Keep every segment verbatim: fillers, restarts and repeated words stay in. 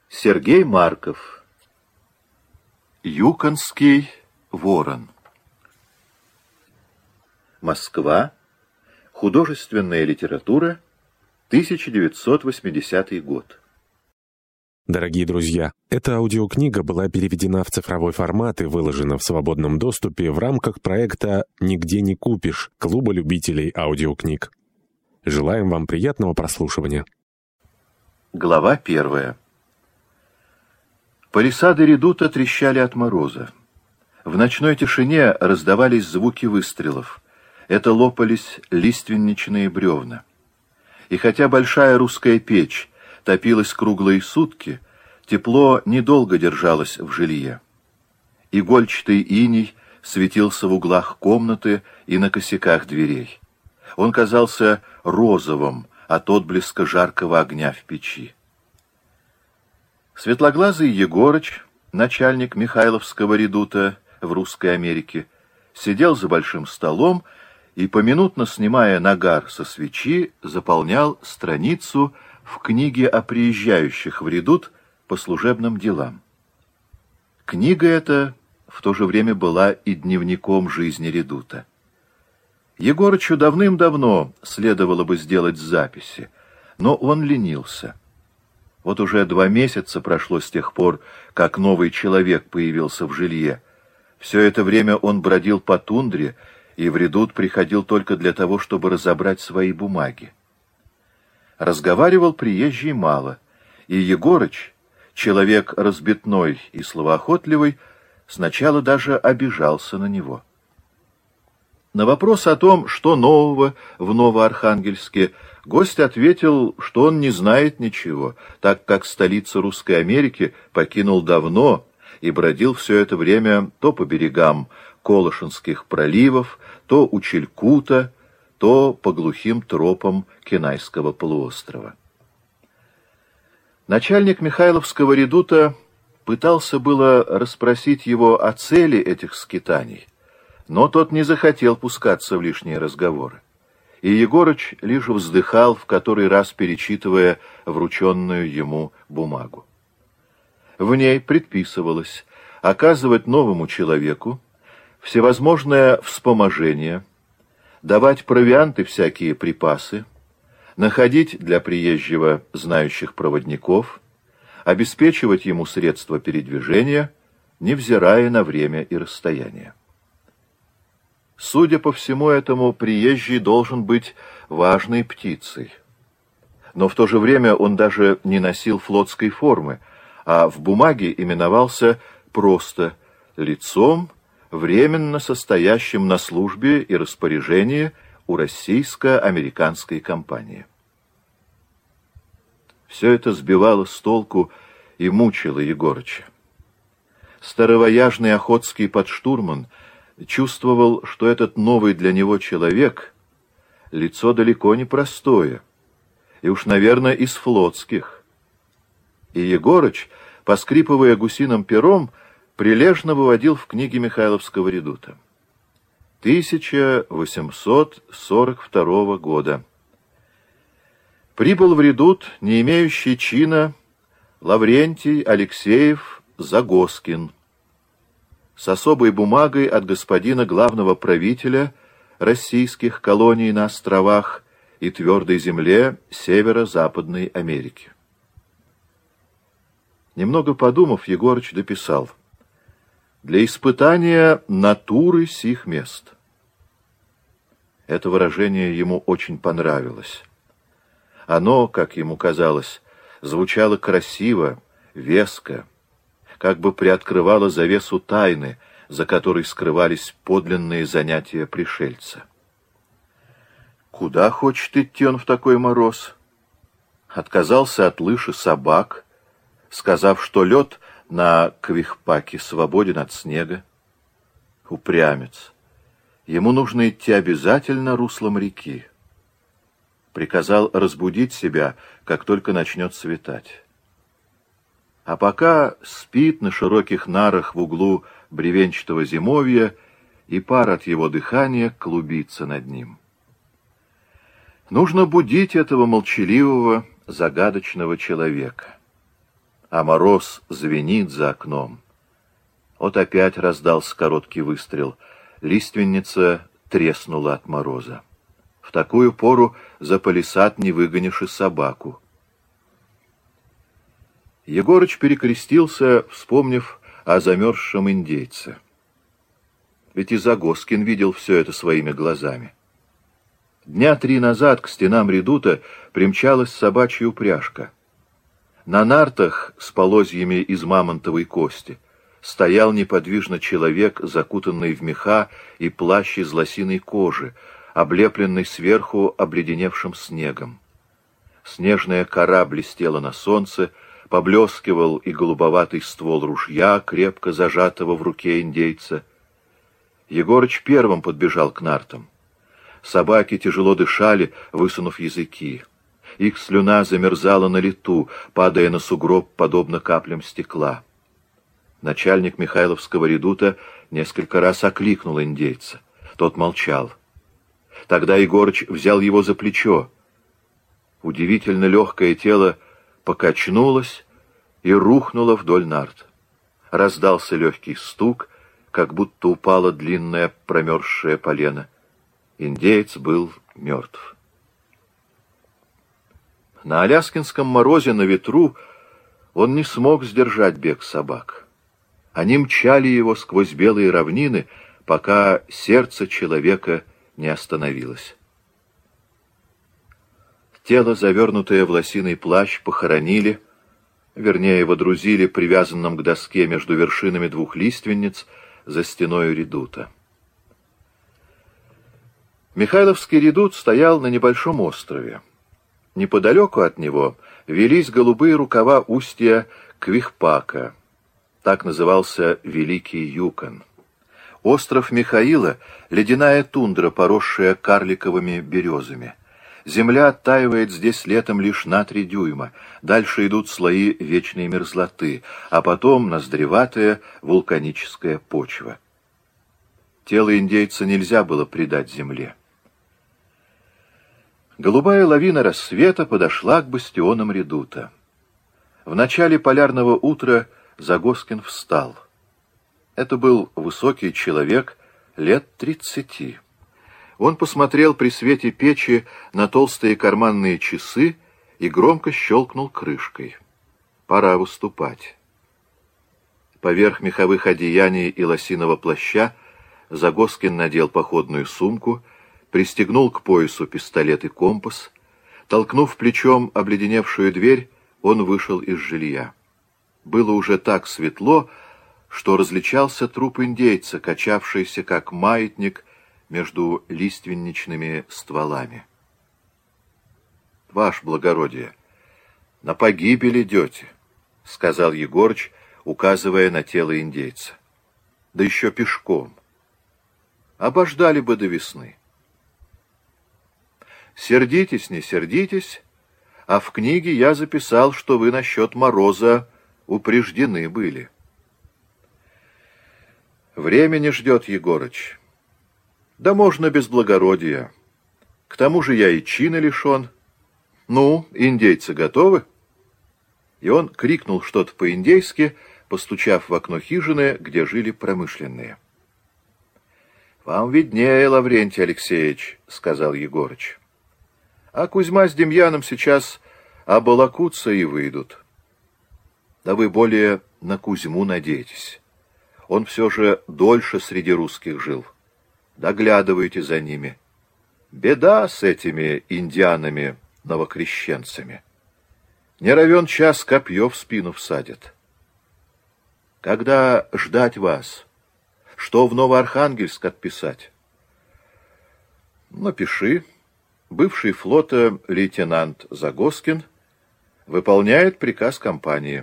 Сергей Марков. Юконский ворон. Москва. Художественная литература. тысяча девятьсот восьмидесятый год. Дорогие друзья, эта аудиокнига была переведена в цифровой формат и выложена в свободном доступе в рамках проекта «Нигде не купишь» Клуба любителей аудиокниг. Желаем вам приятного прослушивания. Глава первая. Палисады редута трещали от мороза. В ночной тишине раздавались звуки выстрелов. Это лопались лиственничные бревна. И хотя большая русская печь топилась круглые сутки, тепло недолго держалось в жилье. Игольчатый иней светился в углах комнаты и на косяках дверей. Он казался розовым от отблеска жаркого огня в печи. Светлоглазый Егорыч, начальник Михайловского редута в Русской Америке, сидел за большим столом и, поминутно снимая нагар со свечи, заполнял страницу в книге о приезжающих в редут по служебным делам. Книга эта в то же время была и дневником жизни редута. Егорычу давным-давно следовало бы сделать записи, но он ленился. Вот уже два месяца прошло с тех пор, как новый человек появился в жилье. Все это время он бродил по тундре и в редут приходил только для того, чтобы разобрать свои бумаги. Разговаривал приезжий мало, и Егорыч, человек разбитной и словоохотливый, сначала даже обижался на него. На вопрос о том, что нового в Новоархангельске, гость ответил, что он не знает ничего, так как столицу Русской Америки покинул давно и бродил все это время то по берегам Колышинских проливов, то у Чилькута, то по глухим тропам Кенайского полуострова. Начальник Михайловского редута пытался было расспросить его о цели этих скитаний, но тот не захотел пускаться в лишние разговоры. И Егорыч лишь вздыхал, в который раз перечитывая врученную ему бумагу. В ней предписывалось оказывать новому человеку всевозможное вспоможение, давать провианты всякие припасы, находить для приезжего знающих проводников, обеспечивать ему средства передвижения, невзирая на время и расстояние. Судя по всему этому, приезжий должен быть важной птицей. Но в то же время он даже не носил флотской формы, а в бумаге именовался просто лицом, временно состоящим на службе и распоряжении у российско-американской компании. Все это сбивало с толку и мучило Егорыча. Старовояжный охотский подштурман чувствовал, что этот новый для него человек — лицо далеко не простое, и уж, наверное, из флотских. И Егорыч, поскрипывая гусиным пером, прилежно выводил в книге Михайловского редута. тысяча восемьсот сорок второго года. Прибыл в редут, не имеющий чина, Лаврентий Алексеев Загоскин, с особой бумагой от господина главного правителя российских колоний на островах и твердой земле Северо-Западной Америки. Немного подумав, Егорыч дописал: «Для испытания натуры сих мест». Это выражение ему очень понравилось. Оно, как ему казалось, звучало красиво, веско, как бы приоткрывало завесу тайны, за которой скрывались подлинные занятия пришельца. Куда хочет идти он в такой мороз? Отказался от лыж и собак, сказав, что лед на Квихпаке свободен от снега. Упрямец. Ему нужно идти обязательно руслом реки. Приказал разбудить себя, как только начнет светать. А пока спит на широких нарах в углу бревенчатого зимовья, и пар от его дыхания клубится над ним. Нужно будить этого молчаливого, загадочного человека. а мороз звенит за окном. Вот опять раздался короткий выстрел. Лиственница треснула от мороза. В такую пору за палисад не выгонишь и собаку. Егорыч перекрестился, вспомнив о замерзшем индейце. Ведь и Загоскин видел все это своими глазами. Дня три назад к стенам редута примчалась собачья упряжка. На нартах с полозьями из мамонтовой кости стоял неподвижно человек, закутанный в меха и плащ из лосиной кожи, облепленный сверху обледеневшим снегом. Снежная кора блестела на солнце, поблескивал и голубоватый ствол ружья, крепко зажатого в руке индейца. Егорыч первым подбежал к нартам. Собаки тяжело дышали, высунув языки. Их слюна замерзала на лету, падая на сугроб, подобно каплям стекла. Начальник Михайловского редута несколько раз окликнул индейца. Тот молчал. Тогда Егорыч взял его за плечо. Удивительно легкое тело покачнулось и рухнуло вдоль нарт. Раздался легкий стук, как будто упало длинное промерзшее полено. Индеец был мертв. На аляскинском морозе на ветру он не смог сдержать бег собак. Они мчали его сквозь белые равнины, пока сердце человека не остановилось. Тело, завернутое в лосиный плащ, похоронили, вернее, водрузили привязанным к доске между вершинами двух лиственниц за стеною редута. Михайловский редут стоял на небольшом острове. Неподалеку от него велись голубые рукава устья Квихпака. Так назывался Великий Юкон. Остров Михаила — ледяная тундра, поросшая карликовыми березами. Земля оттаивает здесь летом лишь на три дюйма. Дальше идут слои вечной мерзлоты, а потом ноздреватая вулканическая почва. Тело индейца нельзя было предать земле. Голубая лавина рассвета подошла к бастионам редута. В начале полярного утра Загоскин встал. Это был высокий человек лет тридцати. Он посмотрел при свете печи на толстые карманные часы и громко щелкнул крышкой. Пора выступать. Поверх меховых одеяний и лосиного плаща Загоскин надел походную сумку, пристегнул к поясу пистолет и компас. Толкнув плечом обледеневшую дверь, он вышел из жилья. Было уже так светло, что различался труп индейца, качавшийся как маятник между лиственничными стволами. — Ваше благородие, на погибель идете, — сказал Егорыч, указывая на тело индейца. — Да еще пешком. Обождали бы до весны. Сердитесь, не сердитесь, а в книге я записал, что вы насчет мороза упреждены были. Время не ждет, Егорыч. Да можно без благородия. К тому же я и чина лишен. Ну, индейцы готовы? И он крикнул что-то по-индейски, постучав в окно хижины, где жили промышленные. — Вам виднее, Лаврентий Алексеевич, — сказал Егорыч. — А Кузьма с Демьяном сейчас оболокутся и выйдут. Да вы более на Кузьму надеетесь. Он все же дольше среди русских жил. Доглядывайте за ними. Беда с этими индианами-новокрещенцами. Не равен час копье в спину всадят. Когда ждать вас? Что в Новоархангельск отписать? Напиши. Бывший флота лейтенант Загоскин выполняет приказ компании.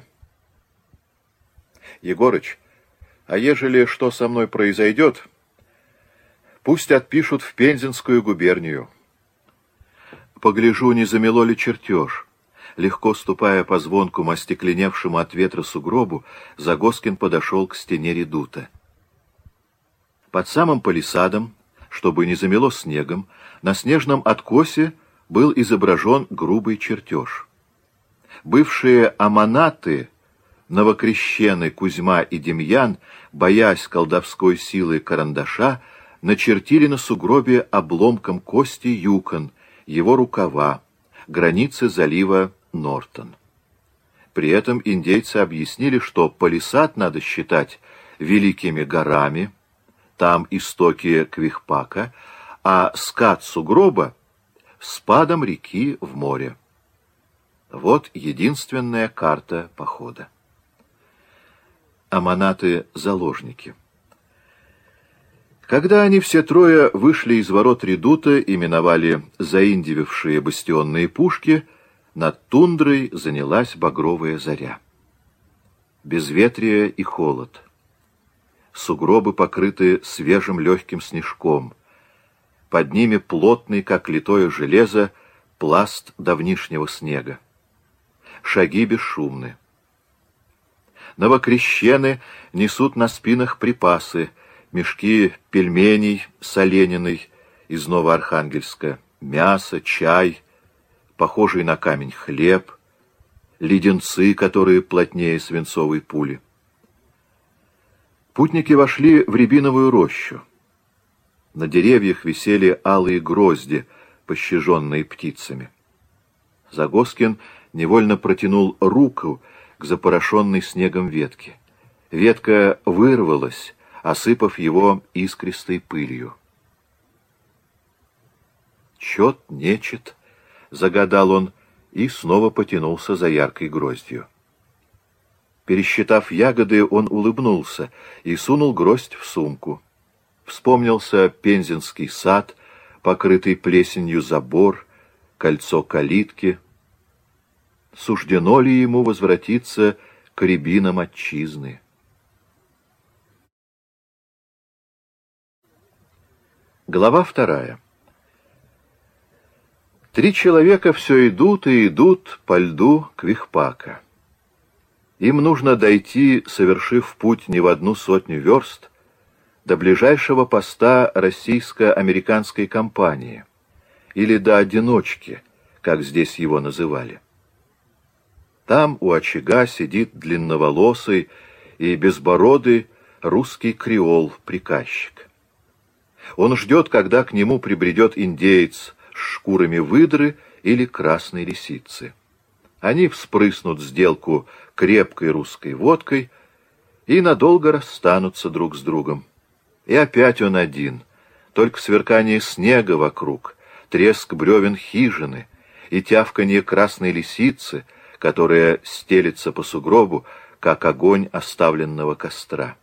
Егорыч, а ежели что со мной произойдет, пусть отпишут в Пензенскую губернию. Погляжу, не замело ли чертеж. Легко ступая по звонкому остекленевшему от ветра сугробу, Загоскин подошел к стене редута. Под самым палисадом, чтобы не замело снегом, на снежном откосе был изображен грубый чертеж. Бывшие аманаты новокрещены Кузьма и Демьян, боясь колдовской силы карандаша, начертили на сугробе обломком кости Юкон, его рукава, границы залива Нортон. При этом индейцы объяснили, что палисад надо считать великими горами, там истоки Квихпака, а скат сугроба — спадом реки в море. Вот единственная карта похода. Аманаты-заложники. Когда они все трое вышли из ворот редута и миновали заиндевевшие бастионные пушки, над тундрой занялась багровая заря. Безветрие и холод. Сугробы покрыты свежим легким снежком. Под ними плотный, как литое железо, пласт давнишнего снега. Шаги бесшумны. Новокрещены несут на спинах припасы, мешки пельменей с олениной из Новоархангельска, мясо, чай, похожий на камень хлеб, леденцы, которые плотнее свинцовой пули. Путники вошли в рябиновую рощу. На деревьях висели алые грозди, пощаженные птицами. Загоскин невольно протянул руку к запорошенной снегом ветке. Ветка вырвалась, осыпав его искристой пылью. «Чет нечет», — загадал он, и снова потянулся за яркой гроздью. Пересчитав ягоды, он улыбнулся и сунул гроздь в сумку. Вспомнился Пензенский сад, покрытый плесенью забор, кольцо калитки. Суждено ли ему возвратиться к рябинам отчизны? Глава вторая. Три человека все идут и идут по льду Квихпака. Им нужно дойти, совершив путь не в одну сотню верст, до ближайшего поста российско-американской компании, или до одиночки, как здесь его называли. Там у очага сидит длинноволосый и безбородый русский креол-приказчик. Он ждет, когда к нему прибредет индеец с шкурами выдры или красной лисицы. Они вспрыснут сделку крепкой русской водкой и надолго расстанутся друг с другом. И опять он один, только сверкание снега вокруг, треск бревен хижины и тявканье красной лисицы, которая стелется по сугробу, как огонь оставленного костра.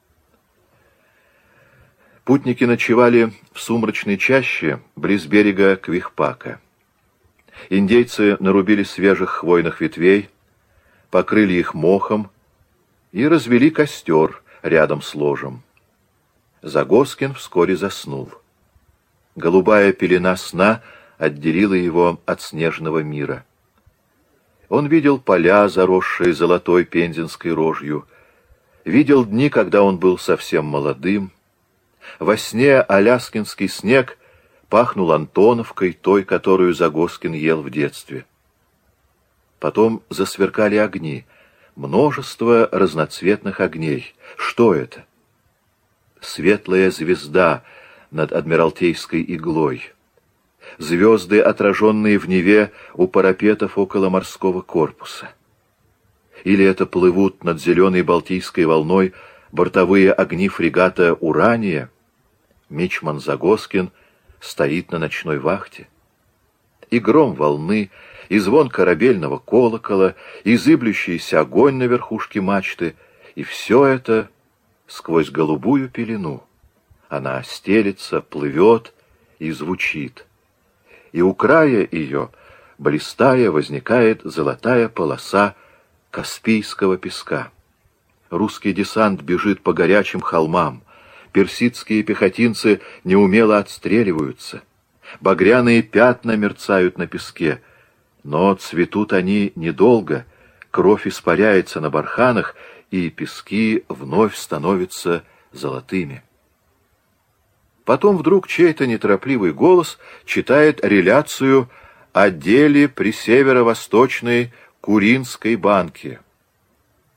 Путники ночевали в сумрачной чаще близ берега Квихпака. Индейцы нарубили свежих хвойных ветвей, покрыли их мохом и развели костер рядом с ложем. Загоскин вскоре заснул. Голубая пелена сна отделила его от снежного мира. Он видел поля, заросшие золотой пензенской рожью, видел дни, когда он был совсем молодым. Во сне аляскинский снег пахнул Антоновкой, той, которую Загоскин ел в детстве. Потом засверкали огни, множество разноцветных огней. Что это? Светлая звезда над Адмиралтейской иглой. Звезды, отраженные в Неве у парапетов около морского корпуса. Или это плывут над зеленой Балтийской волной бортовые огни фрегата «Урания»? Мичман Загоскин стоит на ночной вахте. И гром волны, и звон корабельного колокола, и зыблющийся огонь на верхушке мачты, и все это сквозь голубую пелену. Она стелется, плывет и звучит. И у края ее, блистая, возникает золотая полоса Каспийского песка. Русский десант бежит по горячим холмам. Персидские пехотинцы неумело отстреливаются. Багряные пятна мерцают на песке. Но цветут они недолго. Кровь испаряется на барханах, и пески вновь становятся золотыми. Потом вдруг чей-то неторопливый голос читает реляцию о деле при северо-восточной Куринской банке.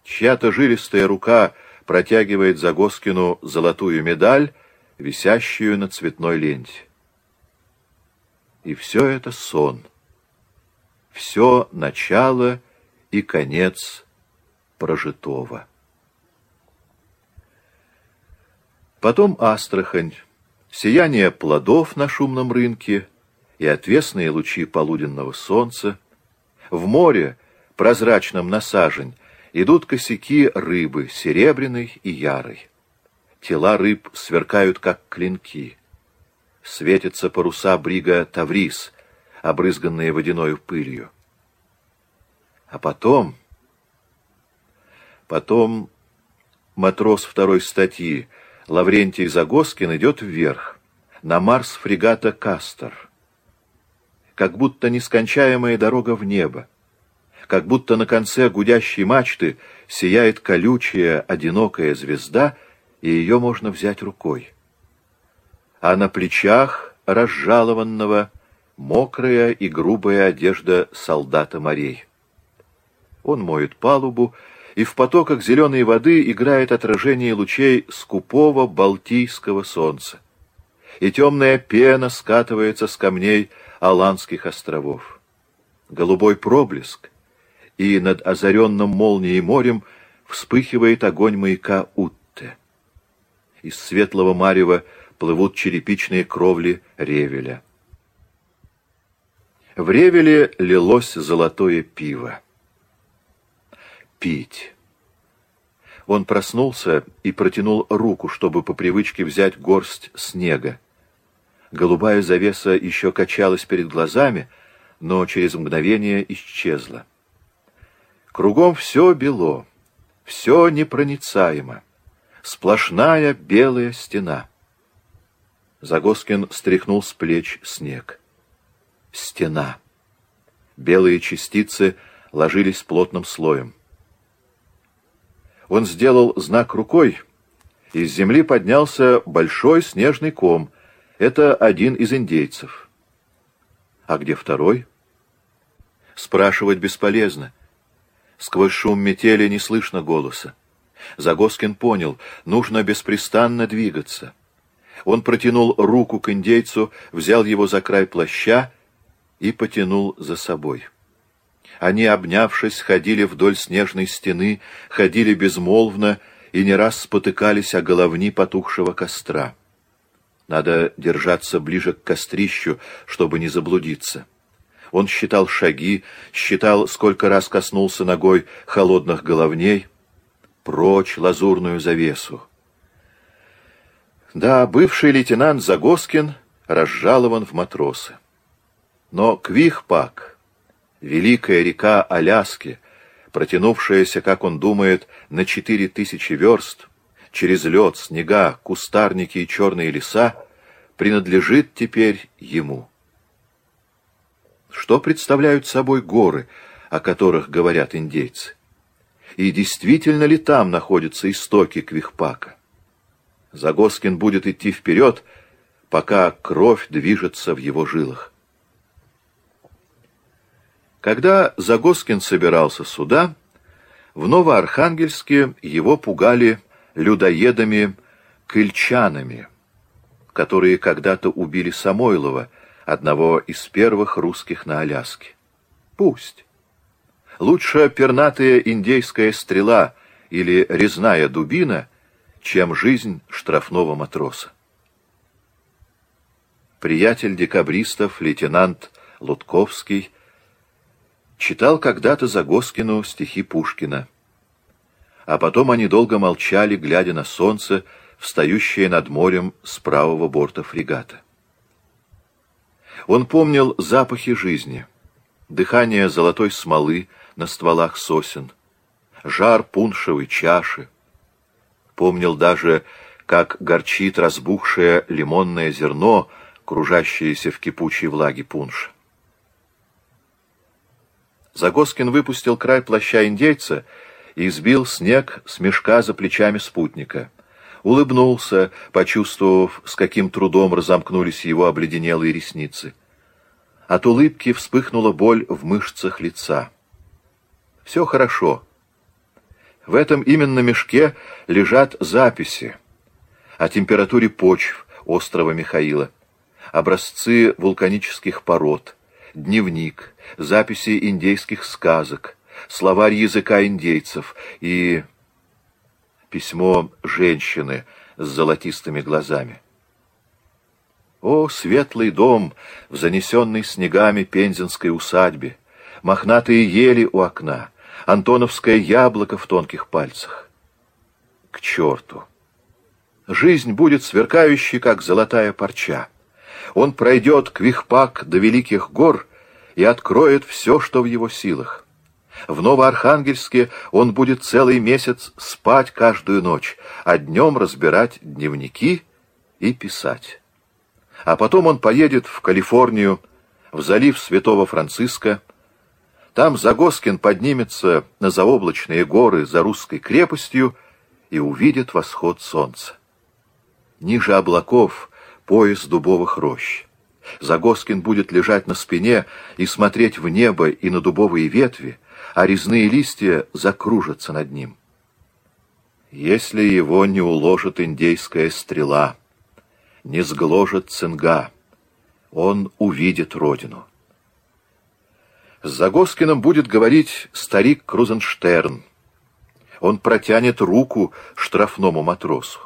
Чья-то жилистая рука протягивает Загоскину золотую медаль, висящую на цветной ленте. И все это сон. Все начало и конец прожитого. Потом Астрахань, сияние плодов на шумном рынке и отвесные лучи полуденного солнца. В море, прозрачном на сажень, идут косяки рыбы, серебряной и ярой. Тела рыб сверкают, как клинки. Светятся паруса брига «Таврис», обрызганные водяною пылью. А потом... Потом матрос второй статьи Лаврентий Загоскин идет вверх, на Марс фрегата «Кастор». Как будто нескончаемая дорога в небо, как будто на конце гудящей мачты сияет колючая, одинокая звезда, и ее можно взять рукой. А на плечах разжалованного мокрая и грубая одежда солдата морей. Он моет палубу, и в потоках зеленой воды играет отражение лучей скупого балтийского солнца. И темная пена скатывается с камней Аландских островов. Голубой проблеск, и над озаренным молнией морем вспыхивает огонь маяка Утте. Из светлого марева плывут черепичные кровли Ревеля. В Ревеле лилось золотое пиво. Пить. Он проснулся и протянул руку, чтобы по привычке взять горсть снега. Голубая завеса еще качалась перед глазами, но через мгновение исчезла. Кругом все бело, все непроницаемо, сплошная белая стена. Загоскин стряхнул с плеч снег. Стена. Белые частицы ложились плотным слоем. Он сделал знак рукой, и с земли поднялся большой снежный ком. Это один из индейцев. А где второй? Спрашивать бесполезно. Сквозь шум метели не слышно голоса. Загоскин понял, нужно беспрестанно двигаться. Он протянул руку к индейцу, взял его за край плаща и потянул за собой. Они, обнявшись, ходили вдоль снежной стены, ходили безмолвно и не раз спотыкались о головни потухшего костра. Надо держаться ближе к кострищу, чтобы не заблудиться. Он считал шаги, считал, сколько раз коснулся ногой холодных головней. Прочь лазурную завесу. Да, бывший лейтенант Загоскин разжалован в матросы. Но Квихпак, великая река Аляски, протянувшаяся, как он думает, на четыре тысячи верст, через лед, снега, кустарники и черные леса, принадлежит теперь ему. Что представляют собой горы, о которых говорят индейцы? И действительно ли там находятся истоки Квихпака? Загоскин будет идти вперед, пока кровь движется в его жилах. Когда Загоскин собирался сюда, в Новоархангельске его пугали людоедами-кыльчанами, которые когда-то убили Самойлова, одного из первых русских на Аляске. Пусть. Лучше пернатая индейская стрела или резная дубина, чем жизнь штрафного матроса. Приятель декабристов, лейтенант Лутковский, читал когда-то Загоскину стихи Пушкина. А потом они долго молчали, глядя на солнце, встающее над морем с правого борта фрегата. Он помнил запахи жизни, дыхание золотой смолы на стволах сосен, жар пуншевой чаши. Помнил даже, как горчит разбухшее лимонное зерно, кружащееся в кипучей влаге пунша. Загоскин выпустил край плаща индейца и сбил снег с мешка за плечами спутника. Улыбнулся, почувствовав, с каким трудом разомкнулись его обледенелые ресницы. От улыбки вспыхнула боль в мышцах лица. Все хорошо. В этом именно мешке лежат записи о температуре почв острова Михаила, образцы вулканических пород, дневник, записи индейских сказок, словарь языка индейцев и письмо женщины с золотистыми глазами. О, светлый дом в занесенной снегами пензенской усадьбе, мохнатые ели у окна, антоновское яблоко в тонких пальцах. К черту! Жизнь будет сверкающей, как золотая парча. Он пройдет Квихпак до Великих гор и откроет все, что в его силах. В Новоархангельске он будет целый месяц спать каждую ночь, а днем разбирать дневники и писать. А потом он поедет в Калифорнию, в залив Святого Франциска. Там Загоскин поднимется на заоблачные горы за русской крепостью и увидит восход солнца. Ниже облаков пояс дубовых рощ. Загоскин будет лежать на спине и смотреть в небо и на дубовые ветви, а резные листья закружатся над ним. Если его не уложит индейская стрела, не сгложит цинга, он увидит родину. С Загоскиным будет говорить старик Крузенштерн. Он протянет руку штрафному матросу.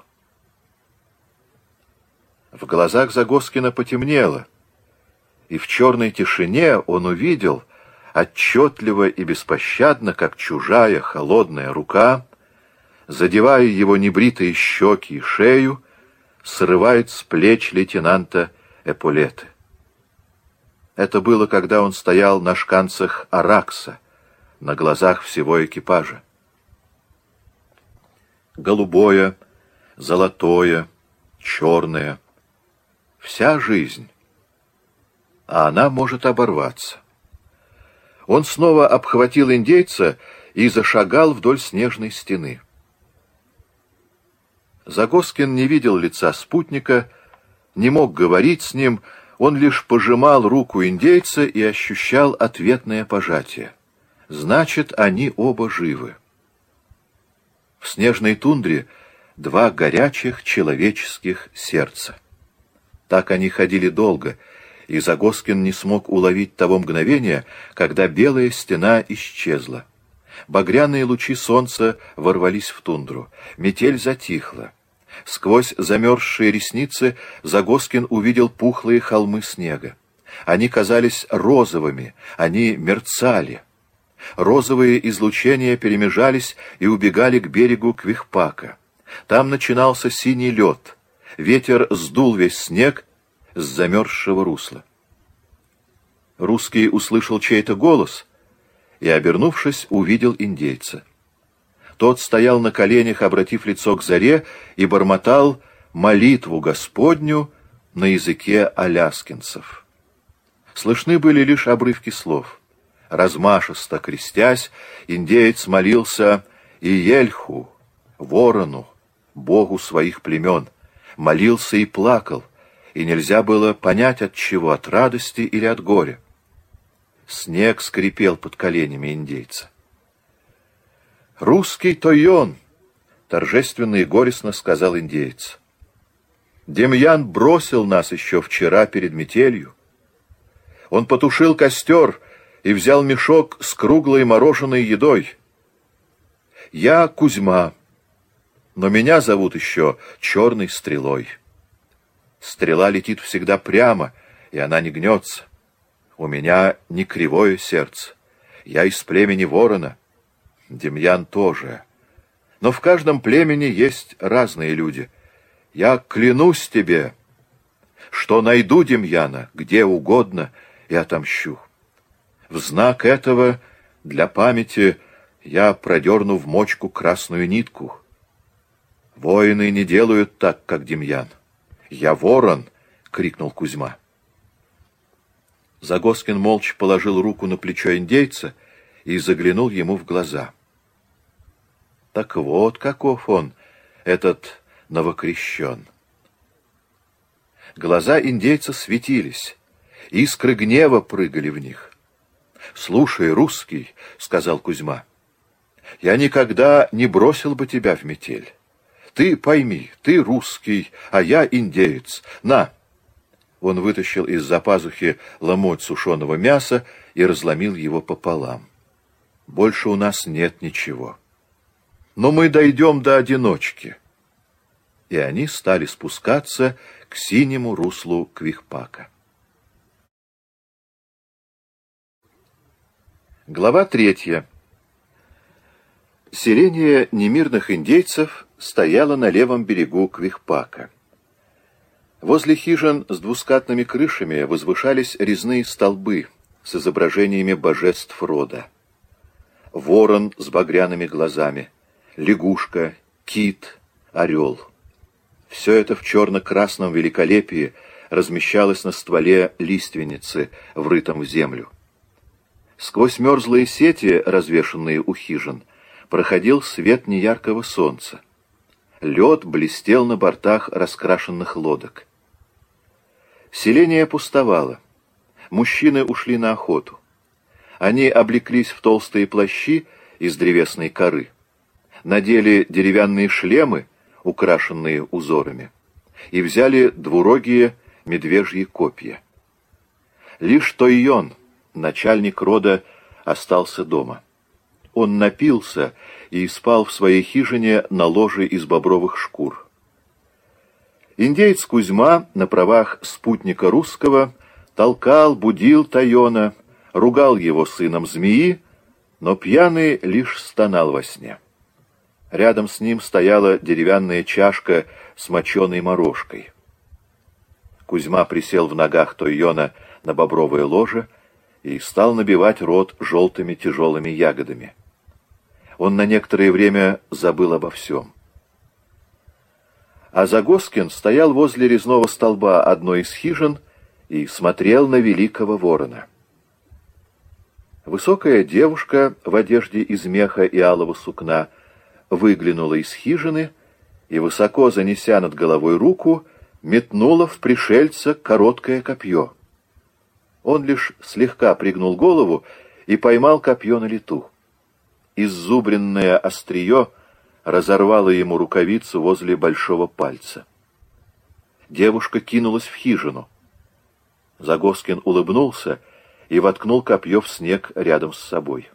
В глазах Загоскина потемнело, и в черной тишине он увидел отчетливо и беспощадно, как чужая холодная рука, задевая его небритые щеки и шею, срывает с плеч лейтенанта эполеты. Это было, когда он стоял на шканцах Аракса, на глазах всего экипажа. Голубое, золотое, черное — вся жизнь. А она может оборваться. Он снова обхватил индейца и зашагал вдоль снежной стены. Загоскин не видел лица спутника, не мог говорить с ним, он лишь пожимал руку индейца и ощущал ответное пожатие. Значит, они оба живы. В снежной тундре два горячих человеческих сердца. Так они ходили долго, и Загоскин не смог уловить того мгновения, когда белая стена исчезла. Багряные лучи солнца ворвались в тундру, метель затихла. Сквозь замерзшие ресницы Загоскин увидел пухлые холмы снега. Они казались розовыми, они мерцали. Розовые излучения перемежались и убегали к берегу Квихпака. Там начинался синий лед. Ветер сдул весь снег с замерзшего русла. Русский услышал чей-то голос и, обернувшись, увидел индейца. Тот стоял на коленях, обратив лицо к заре, и бормотал молитву Господню на языке аляскинцев. Слышны были лишь обрывки слов. Размашисто крестясь, индеец молился Иельху, ворону, богу своих племен, молился и плакал, и нельзя было понять, от чего, от радости или от горя. Снег скрипел под коленями индейца. «Русский Тойон!» — торжественно и горестно сказал индеец. «Демьян бросил нас еще вчера перед метелью. Он потушил костер и взял мешок с круглой мороженой едой. Я Кузьма, но меня зовут еще Черной Стрелой. Стрела летит всегда прямо, и она не гнется. У меня не кривое сердце. Я из племени Ворона. Демьян тоже. Но в каждом племени есть разные люди. Я клянусь тебе, что найду Демьяна где угодно и отомщу. В знак этого, для памяти, я продерну в мочку красную нитку. Воины не делают так, как Демьян. «Я ворон!» — крикнул Кузьма. Загоскин молча положил руку на плечо индейца и заглянул ему в глаза. Так вот каков он, этот новокрещен. Глаза индейца светились, искры гнева прыгали в них. «Слушай, русский, — сказал Кузьма, Я никогда не бросил бы тебя в метель. Ты пойми, ты русский, а я индеец. На!» Он вытащил из-за пазухи ломоть сушеного мяса и разломил его пополам. «Больше у нас нет ничего. Но мы дойдем до одиночки». И они стали спускаться к синему руслу Квихпака. Глава третья. Селение немирных индейцев стояло на левом берегу Квихпака. Возле хижин с двускатными крышами возвышались резные столбы с изображениями божеств рода. Ворон с багряными глазами, лягушка, кит, орел. Все это в черно-красном великолепии размещалось на стволе лиственницы, врытом в землю. Сквозь мерзлые сети, развешанные у хижин, проходил свет неяркого солнца. Лед блестел на бортах раскрашенных лодок. Селение пустовало. Мужчины ушли на охоту. Они облеклись в толстые плащи из древесной коры, надели деревянные шлемы, украшенные узорами, и взяли двурогие медвежьи копья. Лишь Тойон, начальник рода, остался дома. Он напился и спал в своей хижине на ложе из бобровых шкур. Индеец Кузьма на правах спутника русского толкал, будил Тойона, ругал его сыном змеи, но пьяный лишь стонал во сне. Рядом с ним стояла деревянная чашка с моченой морожкой. Кузьма присел в ногах Тойона на бобровое ложе и стал набивать рот желтыми тяжелыми ягодами. Он на некоторое время забыл обо всем. А Загоскин стоял возле резного столба одной из хижин и смотрел на великого ворона. Высокая девушка в одежде из меха и алого сукна выглянула из хижины и, высоко занеся над головой руку, метнула в пришельца короткое копье. Он лишь слегка пригнул голову и поймал копье на лету. Иззубренное острие разорвало ему рукавицу возле большого пальца. Девушка кинулась в хижину. Загоскин улыбнулся и воткнул копье в снег рядом с собой.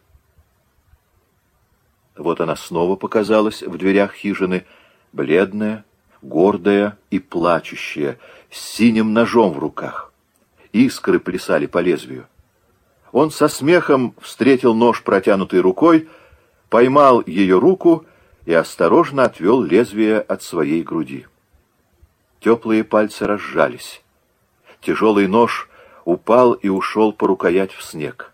Вот она снова показалась в дверях хижины, бледная, гордая и плачущая, с синим ножом в руках. Искры плясали по лезвию. Он со смехом встретил нож протянутой рукой, поймал ее руку и осторожно отвел лезвие от своей груди. Теплые пальцы разжались. Тяжелый нож упал и ушел по рукоять в снег.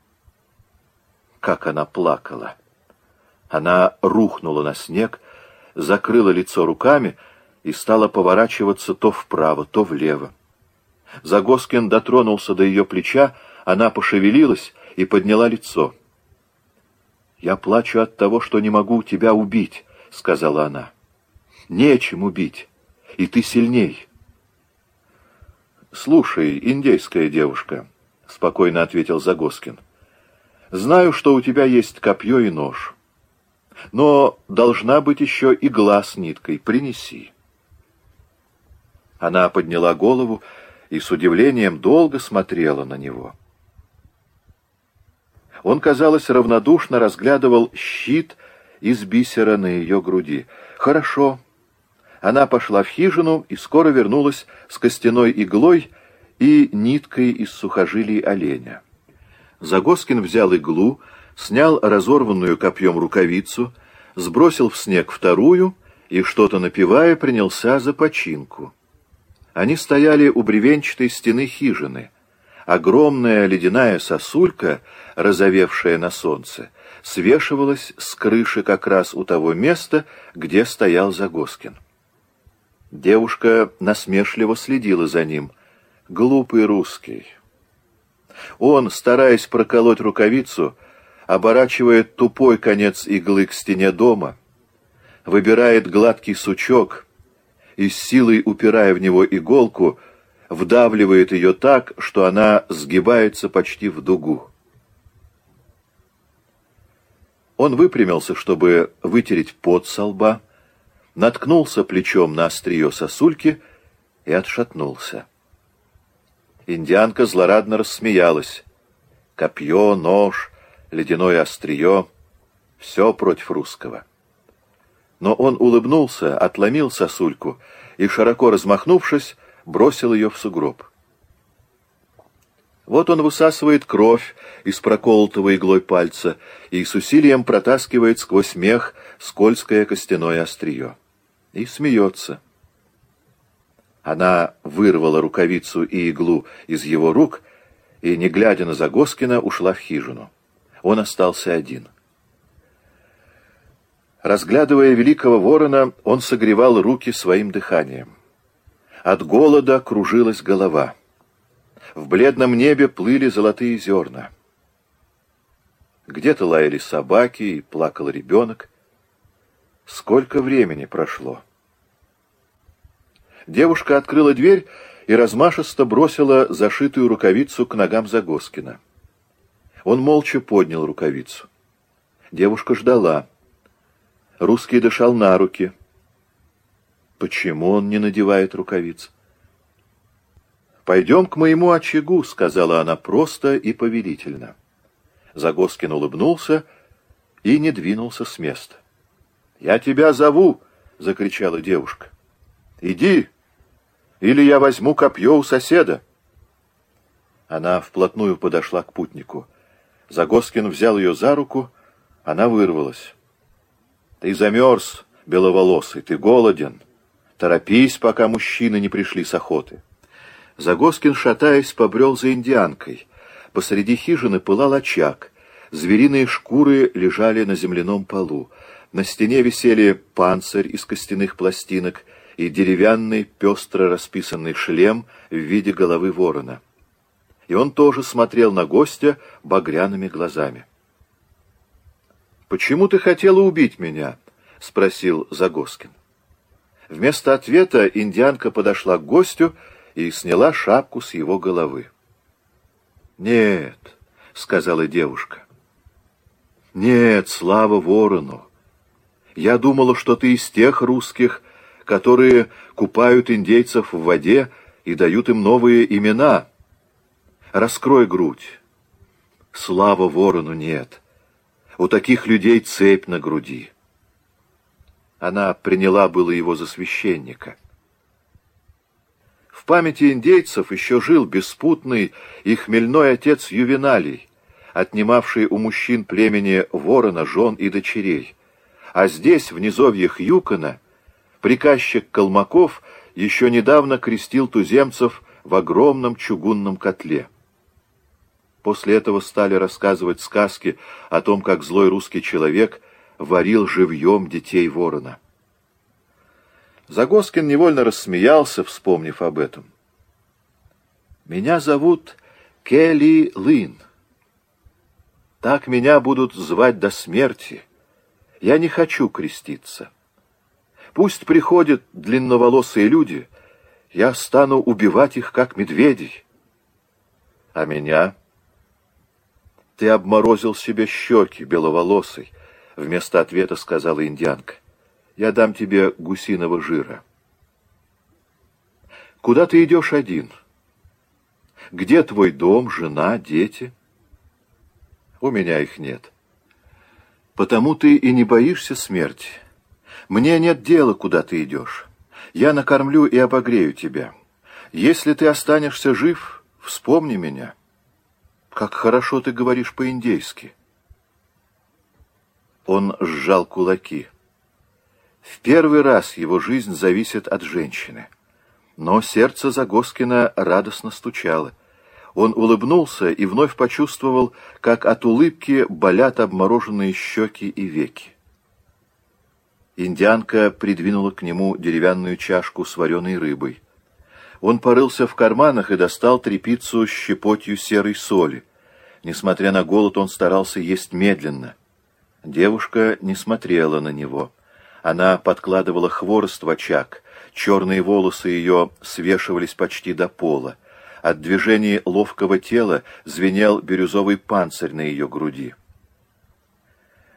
Как она плакала! Она рухнула на снег, закрыла лицо руками и стала поворачиваться то вправо, то влево. Загоскин дотронулся до ее плеча, она пошевелилась и подняла лицо. «Я плачу от того, что не могу тебя убить», — сказала она. «Нечем убить, и ты сильней». «Слушай, индейская девушка», — спокойно ответил Загоскин, — «знаю, что у тебя есть копье и нож, но должна быть еще игла с ниткой, принеси». Она подняла голову и с удивлением долго смотрела на него. Он, казалось, равнодушно разглядывал щит из бисера на ее груди. «Хорошо». Она пошла в хижину и скоро вернулась с костяной иглой и ниткой из сухожилий оленя. Загоскин взял иглу, снял разорванную копьем рукавицу, сбросил в снег вторую и, что-то напевая, принялся за починку. Они стояли у бревенчатой стены хижины. Огромная ледяная сосулька, разовевшая на солнце, свешивалась с крыши как раз у того места, где стоял Загоскин. Девушка насмешливо следила за ним. Глупый русский. Он, стараясь проколоть рукавицу, оборачивает тупой конец иглы к стене дома, выбирает гладкий сучок и, с силой упирая в него иголку, вдавливает ее так, что она сгибается почти в дугу. Он выпрямился, чтобы вытереть пот со лба, наткнулся плечом на острие сосульки и отшатнулся. Индианка злорадно рассмеялась. Копье, нож, ледяное острие — все против русского. Но он улыбнулся, отломил сосульку и, широко размахнувшись, бросил ее в сугроб. Вот он высасывает кровь из проколотого иглой пальца и с усилием протаскивает сквозь мех скользкое костяное острие. И смеется. Она вырвала рукавицу и иглу из его рук и, не глядя на Загоскина, ушла в хижину. Он остался один. Разглядывая великого ворона, он согревал руки своим дыханием. От голода кружилась голова. В бледном небе плыли золотые зерна. Где-то лаяли собаки и плакал ребенок. Сколько времени прошло? Девушка открыла дверь и размашисто бросила зашитую рукавицу к ногам Загоскина. Он молча поднял рукавицу. Девушка ждала. Русский дышал на руки. Почему он не надевает рукавиц? «Пойдем к моему очагу», — сказала она просто и повелительно. Загоскин улыбнулся и не двинулся с места. «Я тебя зову!» — закричала девушка. «Иди, или я возьму копье у соседа». Она вплотную подошла к путнику. Загоскин взял ее за руку, она вырвалась. «Ты замерз, беловолосый, ты голоден. Торопись, пока мужчины не пришли с охоты». Загоскин, шатаясь, побрел за индианкой. Посреди хижины пылал очаг. Звериные шкуры лежали на земляном полу. На стене висели панцирь из костяных пластинок и деревянный пестро расписанный шлем в виде головы ворона. И он тоже смотрел на гостя багряными глазами. «Почему ты хотела убить меня?» — спросил Загоскин. Вместо ответа индианка подошла к гостю и сняла шапку с его головы. «Нет», — сказала девушка. «Нет, слава ворону! Я думала, что ты из тех русских, которые купают индейцев в воде и дают им новые имена. Раскрой грудь. Слава ворону, нет. У таких людей цепь на груди». Она приняла было его за священника. В памяти индейцев еще жил беспутный и хмельной отец Ювеналий, отнимавший у мужчин племени ворона жен и дочерей. А здесь, в низовьях Юкона, приказчик Калмаков еще недавно крестил туземцев в огромном чугунном котле. После этого стали рассказывать сказки о том, как злой русский человек варил живьем детей ворона. Загоскин невольно рассмеялся, вспомнив об этом. «Меня зовут Келли Лин. Так меня будут звать до смерти. Я не хочу креститься. Пусть приходят длинноволосые люди, я стану убивать их, как медведей. А меня? Ты обморозил себе щеки, беловолосый», — вместо ответа сказала индианка. «Я дам тебе гусиного жира». «Куда ты идешь один? Где твой дом, жена, дети?» «У меня их нет». «Потому ты и не боишься смерти. Мне нет дела, куда ты идешь. Я накормлю и обогрею тебя. Если ты останешься жив, вспомни меня. Как хорошо ты говоришь по-индейски». Он сжал кулаки. В первый раз его жизнь зависит от женщины. Но сердце Загоскина радостно стучало. Он улыбнулся и вновь почувствовал, как от улыбки болят обмороженные щеки и веки. Индианка придвинула к нему деревянную чашку с вареной рыбой. Он порылся в карманах и достал тряпицу с щепотью серой соли. Несмотря на голод, он старался есть медленно. Девушка не смотрела на него. Она подкладывала хворост в очаг. Черные волосы ее свешивались почти до пола. От движений ловкого тела звенел бирюзовый панцирь на ее груди.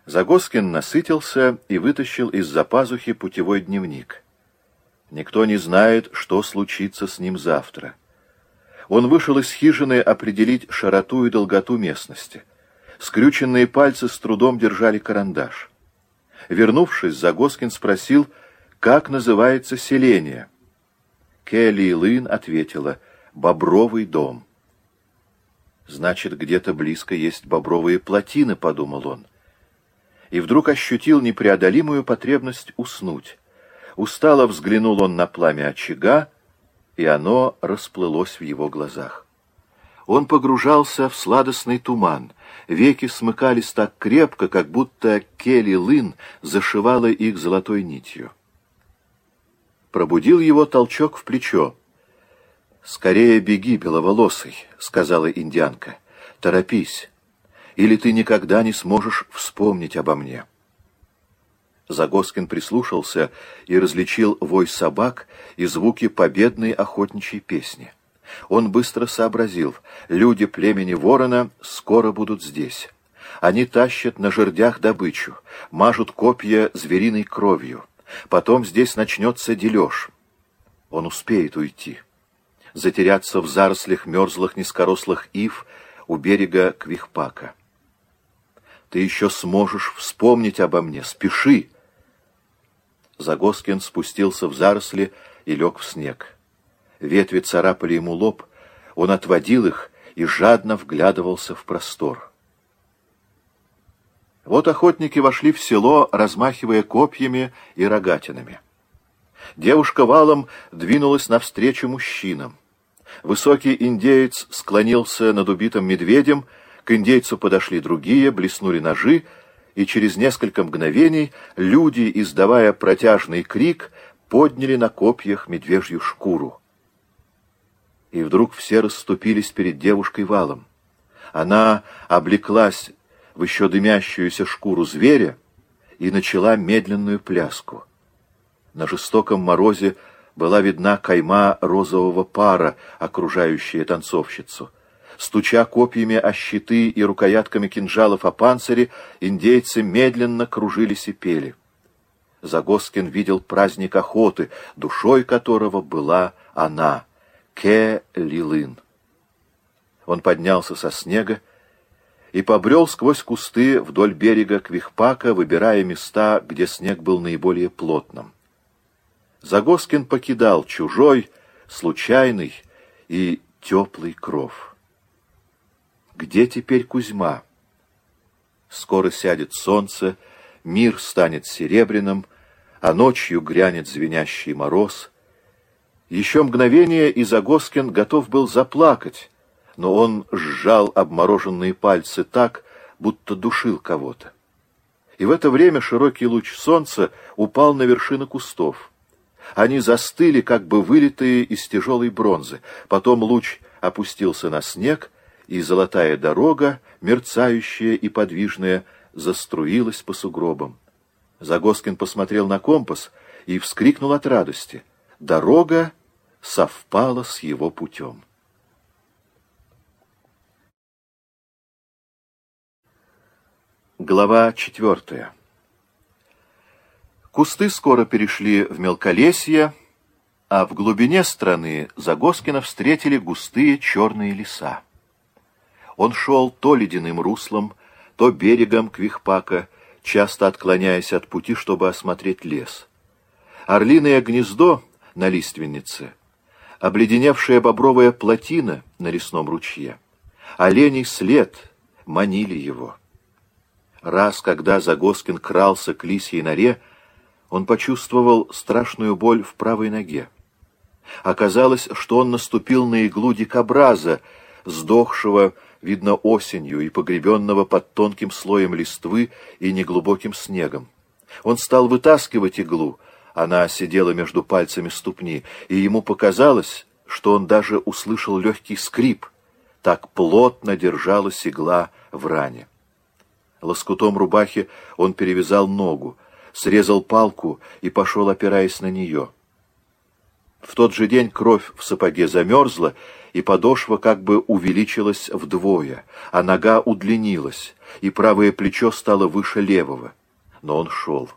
Загоскин насытился и вытащил из-за пазухи путевой дневник. Никто не знает, что случится с ним завтра. Он вышел из хижины определить широту и долготу местности. Скрюченные пальцы с трудом держали карандаш. Вернувшись, Загоскин спросил, как называется селение. Ке-Ли-Лын ответила: «Бобровый дом». «Значит, где-то близко есть бобровые плотины», — подумал он. И вдруг ощутил непреодолимую потребность уснуть. Устало взглянул он на пламя очага, и оно расплылось в его глазах. Он погружался в сладостный туман. Веки смыкались так крепко, как будто Ке-Ли-Лын зашивала их золотой нитью. Пробудил его толчок в плечо. «Скорее беги, беловолосый», — сказала индианка. «Торопись, или ты никогда не сможешь вспомнить обо мне». Загоскин прислушался и различил вой собак и звуки победной охотничьей песни. Он быстро сообразил: люди племени Ворона скоро будут здесь. Они тащат на жердях добычу, мажут копья звериной кровью. Потом здесь начнется дележ. Он успеет уйти, затеряться в зарослях мерзлых низкорослых ив у берега Квихпака. «Ты еще сможешь вспомнить обо мне. Спеши!» Загоскин спустился в заросли и лег в снег. Ветви царапали ему лоб, он отводил их и жадно вглядывался в простор. Вот охотники вошли в село, размахивая копьями и рогатинами. Девушка валом двинулась навстречу мужчинам. Высокий индеец склонился над убитым медведем, к индейцу подошли другие, блеснули ножи, и через несколько мгновений люди, издавая протяжный крик, подняли на копьях медвежью шкуру. И вдруг все расступились перед девушкой валом. Она облеклась в еще дымящуюся шкуру зверя и начала медленную пляску. На жестоком морозе была видна кайма розового пара, окружающая танцовщицу. Стуча копьями о щиты и рукоятками кинжалов о панцире, индейцы медленно кружились и пели. Загоскин видел праздник охоты, душой которого была она, Ке-Ли-Лын. Он поднялся со снега и побрел сквозь кусты вдоль берега Квихпака, выбирая места, где снег был наиболее плотным. Загоскин покидал чужой, случайный и теплый кров. Где теперь Кузьма? Скоро сядет солнце, мир станет серебряным, а ночью грянет звенящий мороз. Еще мгновение, и Загоскин готов был заплакать, но он сжал обмороженные пальцы так, будто душил кого-то. И в это время широкий луч солнца упал на вершины кустов. Они застыли, как бы вылитые из тяжелой бронзы. Потом луч опустился на снег, и золотая дорога, мерцающая и подвижная, заструилась по сугробам. Загоскин посмотрел на компас и вскрикнул от радости. Дорога совпала с его путем. Глава четвертая. Кусты скоро перешли в мелколесье, а в глубине страны Загоскина встретили густые черные леса. Он шел то ледяным руслом, то берегом Квихпака, часто отклоняясь от пути, чтобы осмотреть лес. Орлиное гнездо на лиственнице, обледеневшая бобровая плотина на лесном ручье, оленей след манили его. Раз, когда Загоскин крался к лисьей норе, он почувствовал страшную боль в правой ноге. Оказалось, что он наступил на иглу дикобраза, сдохшего, видно, осенью и погребенного под тонким слоем листвы и неглубоким снегом. Он стал вытаскивать иглу, она сидела между пальцами ступни, и ему показалось, что он даже услышал легкий скрип. Так плотно держалась игла в ране. Лоскутом рубахи он перевязал ногу, срезал палку и пошел, опираясь на нее. В тот же день кровь в сапоге замерзла, и подошва как бы увеличилась вдвое, а нога удлинилась, и правое плечо стало выше левого. Но он шел.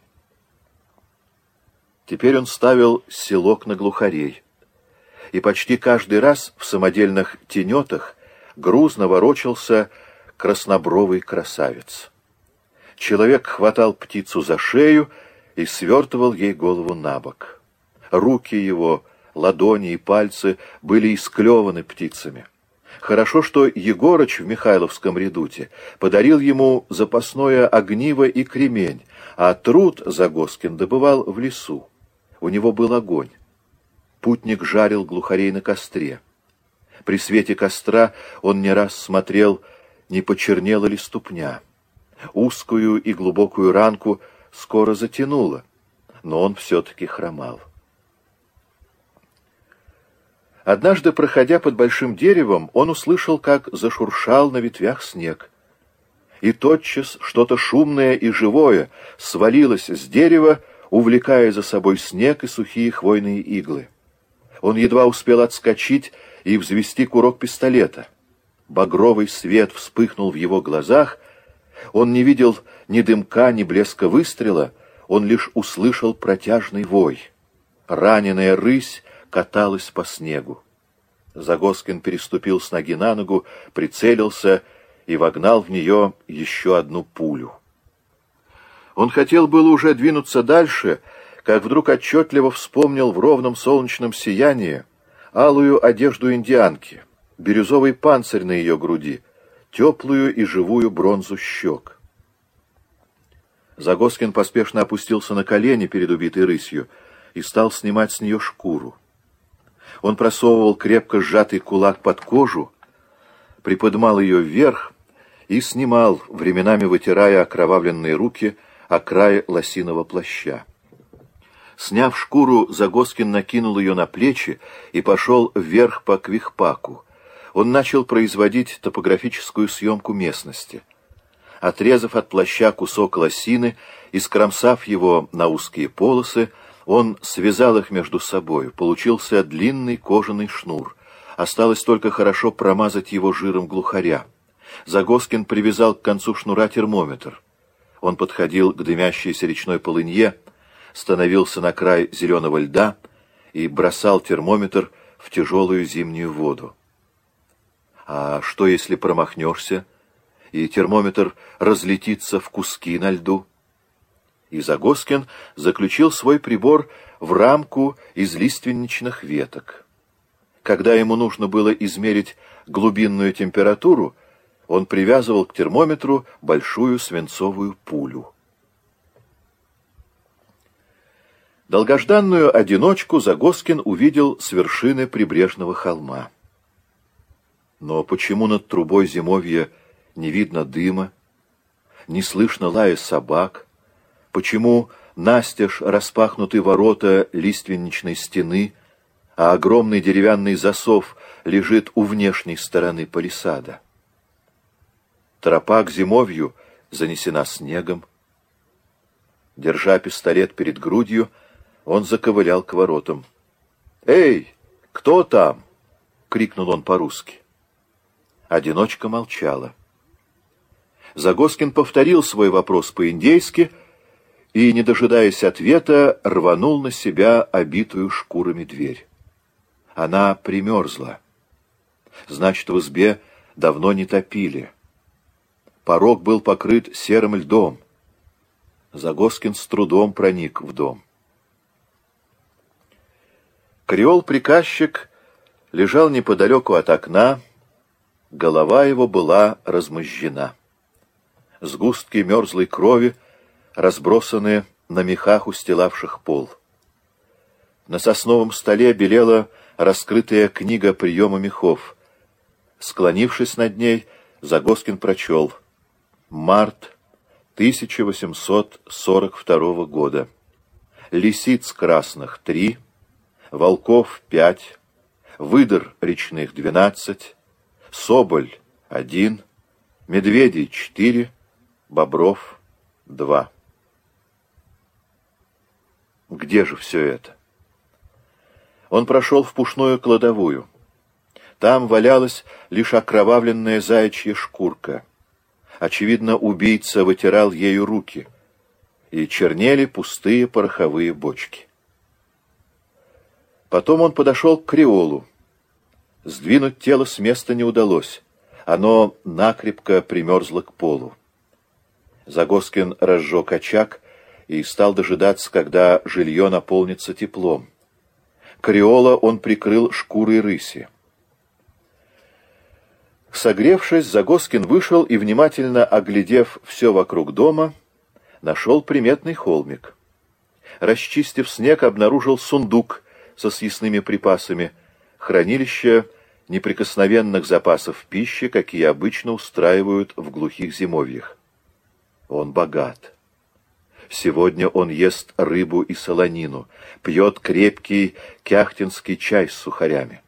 Теперь он ставил селок на глухарей. И почти каждый раз в самодельных тенетах грузно ворочался краснобровый красавец. Человек хватал птицу за шею и свертывал ей голову на бок. Руки его, ладони и пальцы были исклеваны птицами. Хорошо, что Егорыч в Михайловском редуте подарил ему запасное огниво и кремень, а труд Загоскин добывал в лесу. У него был огонь. Путник жарил глухарей на костре. При свете костра он не раз смотрел, не почернела ли ступня. Узкую и глубокую ранку скоро затянуло, но он все-таки хромал. Однажды, проходя под большим деревом, он услышал, как зашуршал на ветвях снег. И тотчас что-то шумное и живое свалилось с дерева, увлекая за собой снег и сухие хвойные иглы. Он едва успел отскочить и взвести курок пистолета. Багровый свет вспыхнул в его глазах. Он не видел ни дымка, ни блеска выстрела, он лишь услышал протяжный вой. Раненая рысь каталась по снегу. Загоскин переступил с ноги на ногу, прицелился и вогнал в нее еще одну пулю. Он хотел было уже двинуться дальше, как вдруг отчетливо вспомнил в ровном солнечном сиянии алую одежду индианки, бирюзовый панцирь на ее груди, теплую и живую бронзу щек. Загоскин поспешно опустился на колени перед убитой рысью и стал снимать с нее шкуру. Он просовывал крепко сжатый кулак под кожу, приподнимал ее вверх и снимал, временами вытирая окровавленные руки о край лосиного плаща. Сняв шкуру, Загоскин накинул ее на плечи и пошел вверх по Квихпаку. Он начал производить топографическую съемку местности. Отрезав от плаща кусок лосины и скромсав его на узкие полосы, он связал их между собой. Получился длинный кожаный шнур. Осталось только хорошо промазать его жиром глухаря. Загоскин привязал к концу шнура термометр. Он подходил к дымящейся речной полынье, становился на край зеленого льда и бросал термометр в тяжелую зимнюю воду. А что, если промахнешься, и термометр разлетится в куски на льду? И Загоскин заключил свой прибор в рамку из лиственничных веток. Когда ему нужно было измерить глубинную температуру, он привязывал к термометру большую свинцовую пулю. Долгожданную одиночку Загоскин увидел с вершины прибрежного холма. Но почему над трубой зимовья не видно дыма, не слышно лая собак? Почему настежь распахнуты ворота лиственничной стены, а огромный деревянный засов лежит у внешней стороны палисада? Тропа к зимовью занесена снегом. Держа пистолет перед грудью, он заковылял к воротам. «Эй, кто там?» — крикнул он по-русски. Одиночка молчала. Загоскин повторил свой вопрос по-индейски и, не дожидаясь ответа, рванул на себя обитую шкурами дверь. Она примерзла. Значит, в избе давно не топили. Порог был покрыт серым льдом. Загоскин с трудом проник в дом. Креол-приказчик лежал неподалеку от окна, голова его была размозжена. Сгустки мерзлой крови разбросаны на мехах, устилавших пол. На сосновом столе белела раскрытая книга приема мехов. Склонившись над ней, Загоскин прочел: «Март тысяча восемьсот сорок второго года. Лисиц красных — три, волков — пять, выдр речных — двенадцать, соболь — один, медведей — четыре, бобров — два». Где же все это? Он прошел в пушную кладовую. Там валялась лишь окровавленная заячья шкурка. Очевидно, убийца вытирал ею руки, и чернели пустые пороховые бочки. Потом он подошел к креолу. Сдвинуть тело с места не удалось. Оно накрепко примерзло к полу. Загоскин разжег очаг и стал дожидаться, когда жилье наполнится теплом. Креола он прикрыл шкурой рыси. Согревшись, Загоскин вышел и, внимательно оглядев все вокруг дома, нашел приметный холмик. Расчистив снег, обнаружил сундук со съестными припасами, хранилище неприкосновенных запасов пищи, какие обычно устраивают в глухих зимовьях. Он богат. Сегодня он ест рыбу и солонину, пьет крепкий кяхтинский чай с сухарями.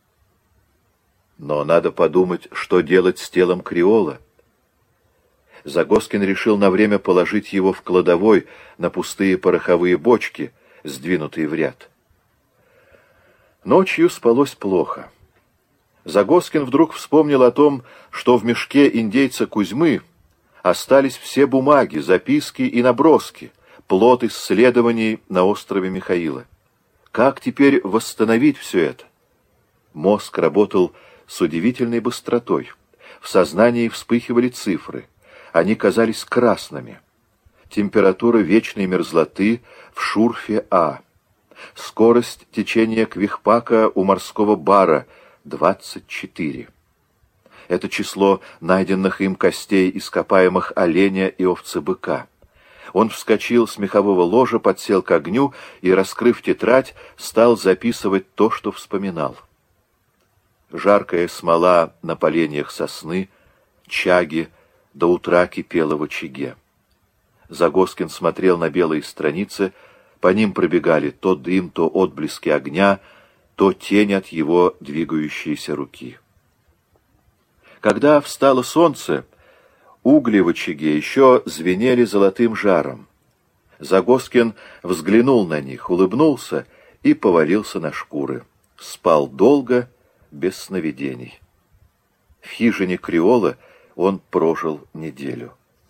Но надо подумать, что делать с телом креола. Загоскин решил на время положить его в кладовой на пустые пороховые бочки, сдвинутые в ряд. Ночью спалось плохо. Загоскин вдруг вспомнил о том, что в мешке индейца Кузьмы остались все бумаги, записки и наброски, плод исследований на острове Михаила. Как теперь восстановить все это? Мозг работал с удивительной быстротой. В сознании вспыхивали цифры. Они казались красными. Температура вечной мерзлоты в шурфе А. Скорость течения Квихпака у морского бара — двадцать четыре. Это число найденных им костей ископаемых оленя и овцы-быка. Он вскочил с мехового ложа, подсел к огню и, раскрыв тетрадь, стал записывать то, что вспоминал. Жаркая смола на поленьях сосны, чаги до утра кипела в очаге. Загоскин смотрел на белые страницы, по ним пробегали то дым, то отблески огня, то тень от его двигающейся руки. Когда встало солнце, угли в очаге еще звенели золотым жаром. Загоскин взглянул на них, улыбнулся и повалился на шкуры. Спал долго, без сновидений. В хижине креола он прожил неделю.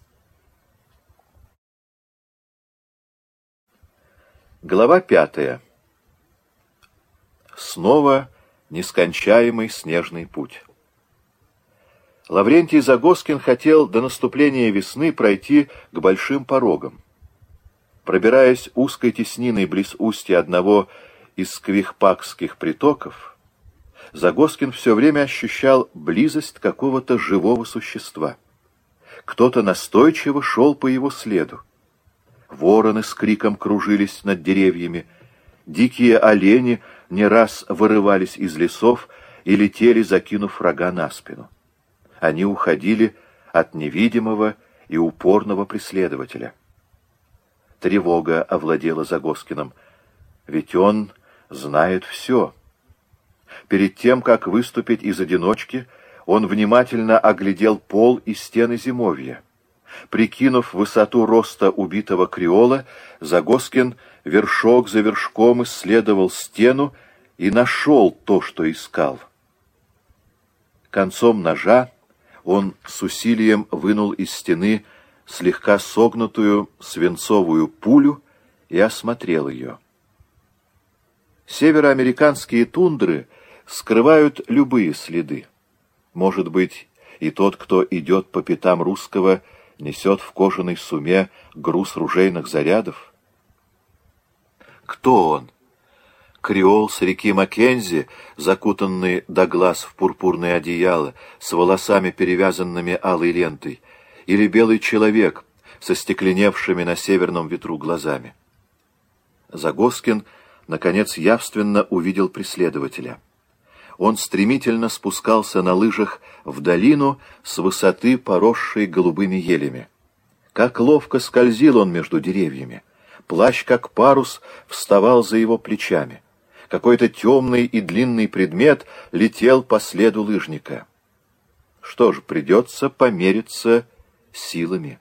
Глава пятая. Снова нескончаемый снежный путь. Лаврентий Загоскин хотел до наступления весны пройти к большим порогам. Пробираясь узкой тесниной близ устья одного из квихпакских притоков, Загоскин все время ощущал близость какого-то живого существа. Кто-то настойчиво шел по его следу. Вороны с криком кружились над деревьями, дикие олени не раз вырывались из лесов и летели, закинув рога на спину. Они уходили от невидимого и упорного преследователя. Тревога овладела Загоскиным, ведь он знает все. Перед тем, как выступить из одиночки, он внимательно оглядел пол и стены зимовья. Прикинув высоту роста убитого креола, Загоскин вершок за вершком исследовал стену и нашел то, что искал. Концом ножа он с усилием вынул из стены слегка согнутую свинцовую пулю и осмотрел ее. Североамериканские тундры скрывают любые следы. Может быть, и тот, кто идет по пятам русского, несет в кожаной суме груз ружейных зарядов? Кто он? Креол с реки Маккензи, закутанный до глаз в пурпурное одеяло, с волосами, перевязанными алой лентой, или белый человек со стекленевшими на северном ветру глазами? Загоскин, наконец, явственно увидел преследователя. Он стремительно спускался на лыжах в долину с высоты, поросшей голубыми елями. Как ловко скользил он между деревьями. Плащ, как парус, вставал за его плечами. Какой-то темный и длинный предмет летел по следу лыжника. Что ж, придется помериться силами.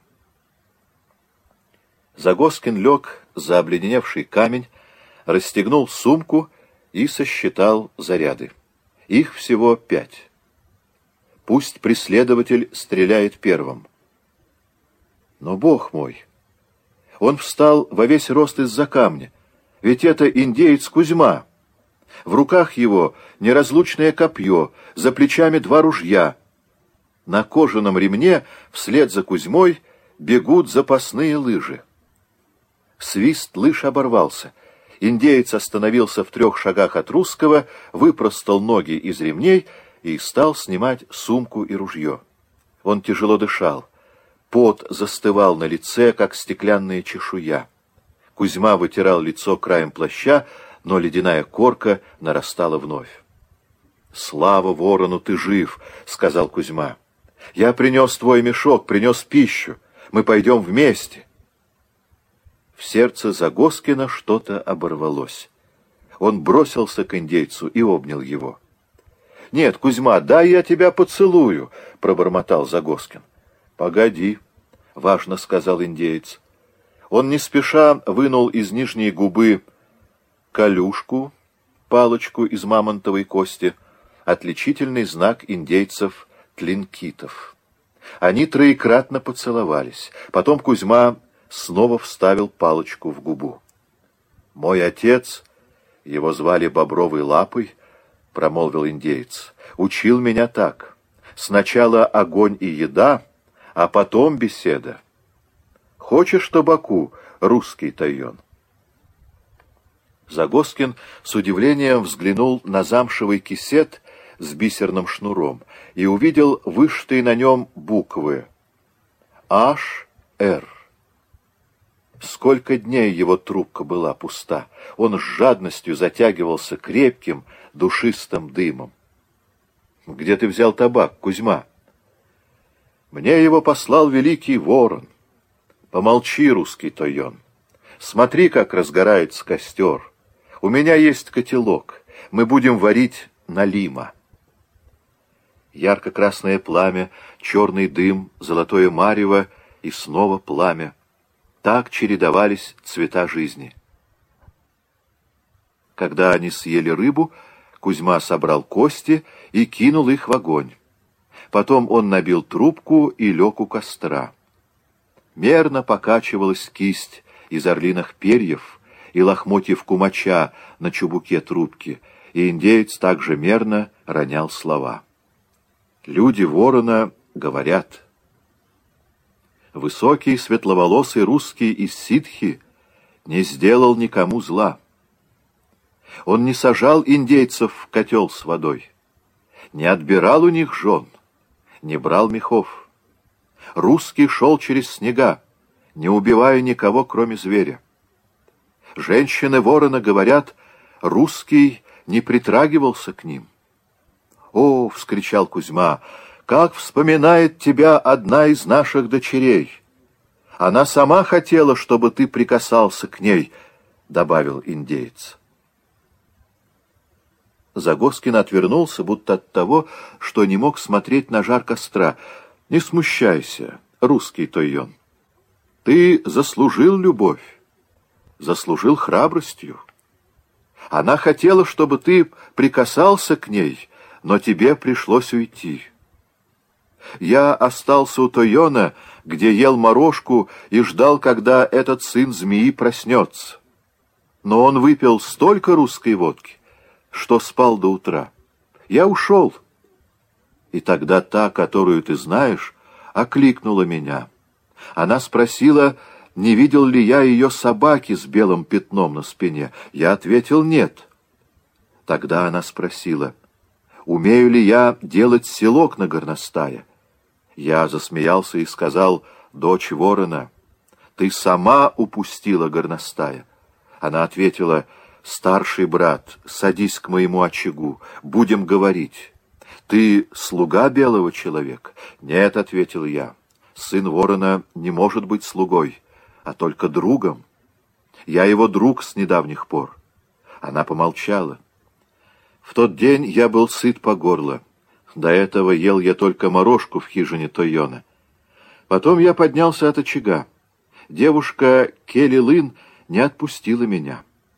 Загоскин лег за обледеневший камень, расстегнул сумку и сосчитал заряды. Их всего пять. Пусть преследователь стреляет первым. Но, Бог мой, он встал во весь рост из-за камня, ведь это индеец Кузьма. В руках его неразлучное копье, за плечами два ружья. На кожаном ремне вслед за Кузьмой бегут запасные лыжи. Свист лыж оборвался. Индеец остановился в трех шагах от русского, выпростал ноги из ремней и стал снимать сумку и ружье. Он тяжело дышал. Пот застывал на лице, как стеклянная чешуя. Кузьма вытирал лицо краем плаща, но ледяная корка нарастала вновь. «Слава ворону, ты жив!» — сказал Кузьма. «Я принес твой мешок, принес пищу. Мы пойдем вместе». В сердце Загоскина что-то оборвалось. Он бросился к индейцу и обнял его. «Нет, Кузьма, дай я тебя поцелую!» — пробормотал Загоскин. «Погоди!» — важно сказал индеец. Он не спеша вынул из нижней губы колюшку, палочку из мамонтовой кости, отличительный знак индейцев тлинкитов. Они троекратно поцеловались. Потом Кузьма снова вставил палочку в губу. «Мой отец, его звали Бобровой Лапой, — промолвил индеец, — учил меня так. Сначала огонь и еда, а потом беседа. Хочешь табаку, русский тайон?» Загоскин с удивлением взглянул на замшевый кисет с бисерным шнуром и увидел вышитые на нем буквы «Аш Р». Сколько дней его трубка была пуста. Он с жадностью затягивался крепким, душистым дымом. «Где ты взял табак, Кузьма?» «Мне его послал великий ворон. Помолчи, русский тойон. Смотри, как разгорается костер. У меня есть котелок. Мы будем варить налима». Ярко-красное пламя, черный дым, золотое марево и снова пламя. Так чередовались цвета жизни. Когда они съели рыбу, Кузьма собрал кости и кинул их в огонь. Потом он набил трубку и лег у костра. Мерно покачивалась кисть из орлиных перьев и лохмотьев кумача на чубуке трубки, и индеец также мерно ронял слова. Люди ворона говорят: «Высокий светловолосый русский из ситхи не сделал никому зла. Он не сажал индейцев в котел с водой, не отбирал у них жен, не брал мехов. Русский шел через снега, не убивая никого, кроме зверя. Женщины ворона говорят, русский не притрагивался к ним». «О!» — вскричал Кузьма, — «как вспоминает тебя одна из наших дочерей! Она сама хотела, чтобы ты прикасался к ней», — добавил индеец. Загоскин отвернулся, будто от того, что не мог смотреть на жар костра. «Не смущайся, русский тойон. Ты заслужил любовь, заслужил храбростью. Она хотела, чтобы ты прикасался к ней, но тебе пришлось уйти. Я остался у Тойона, где ел морожку и ждал, когда этот сын змеи проснется. Но он выпил столько русской водки, что спал до утра. Я ушел. И тогда та, которую ты знаешь, окликнула меня. Она спросила, не видел ли я ее собаки с белым пятном на спине. Я ответил нет. Тогда она спросила, умею ли я делать селок на горностая. Я засмеялся и сказал: «Дочь ворона, ты сама упустила горностая». Она ответила: «Старший брат, садись к моему очагу, будем говорить. Ты слуга белого человека?» «Нет», — ответил я, — «сын ворона не может быть слугой, а только другом. Я его друг с недавних пор». Она помолчала. В тот день я был сыт по горло. До этого ел я только морожку в хижине Тойона. Потом я поднялся от очага. Девушка Келли Лын не отпустила меня.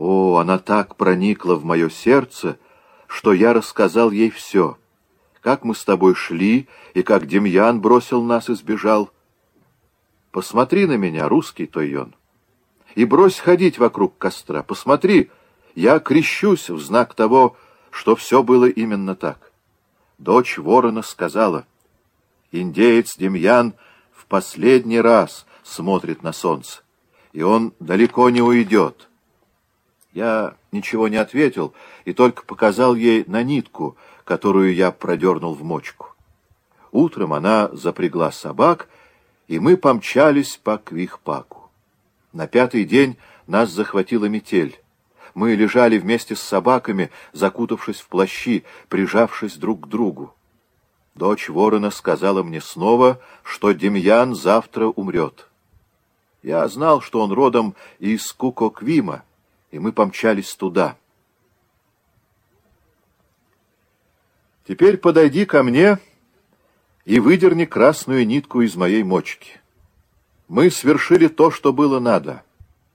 О, она так проникла в мое сердце, что я рассказал ей все. Как мы с тобой шли, и как Демьян бросил нас и сбежал. Посмотри на меня, русский Тойон, и брось ходить вокруг костра. Посмотри, я крещусь в знак того, что все было именно так. Дочь ворона сказала: индеец Демьян в последний раз смотрит на солнце, и он далеко не уйдет. Я ничего не ответил и только показал ей на нитку, которую я продернул в мочку. Утром она запрягла собак, и мы помчались по Квихпаку. На пятый день нас захватила метель. Мы лежали вместе с собаками, закутавшись в плащи, прижавшись друг к другу. Дочь ворона сказала мне снова, что Демьян завтра умрет. Я знал, что он родом из Кукоквима, и мы помчались туда. Теперь подойди ко мне и выдерни красную нитку из моей мочки. Мы свершили то, что было надо.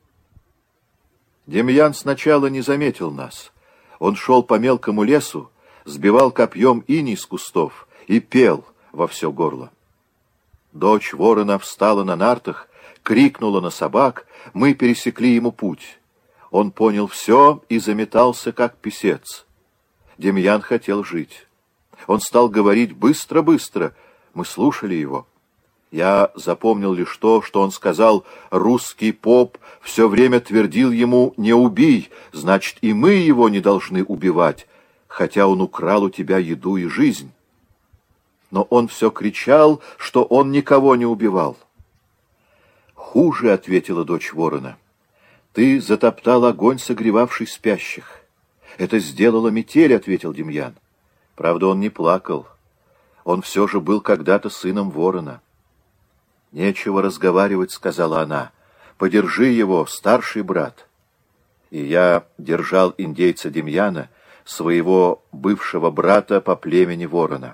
Демьян сначала не заметил нас. Он шел по мелкому лесу, сбивал копьем иней с кустов и пел во все горло. Дочь ворона встала на нартах, крикнула на собак, мы пересекли ему путь. Он понял все и заметался, как писец. Демьян хотел жить. Он стал говорить быстро-быстро. Мы слушали его. Я запомнил лишь то, что он сказал: русский поп все время твердил ему: не убий, значит, и мы его не должны убивать, хотя он украл у тебя еду и жизнь. Но он все кричал, что он никого не убивал. Хуже, — ответила дочь ворона, — ты затоптал огонь, согревавший спящих. Это сделала метель, — ответил Демьян. Правда, он не плакал. Он все же был когда-то сыном ворона. «Нечего разговаривать», — сказала она. «Подержи его, старший брат». И я держал индейца Демьяна, своего бывшего брата по племени ворона.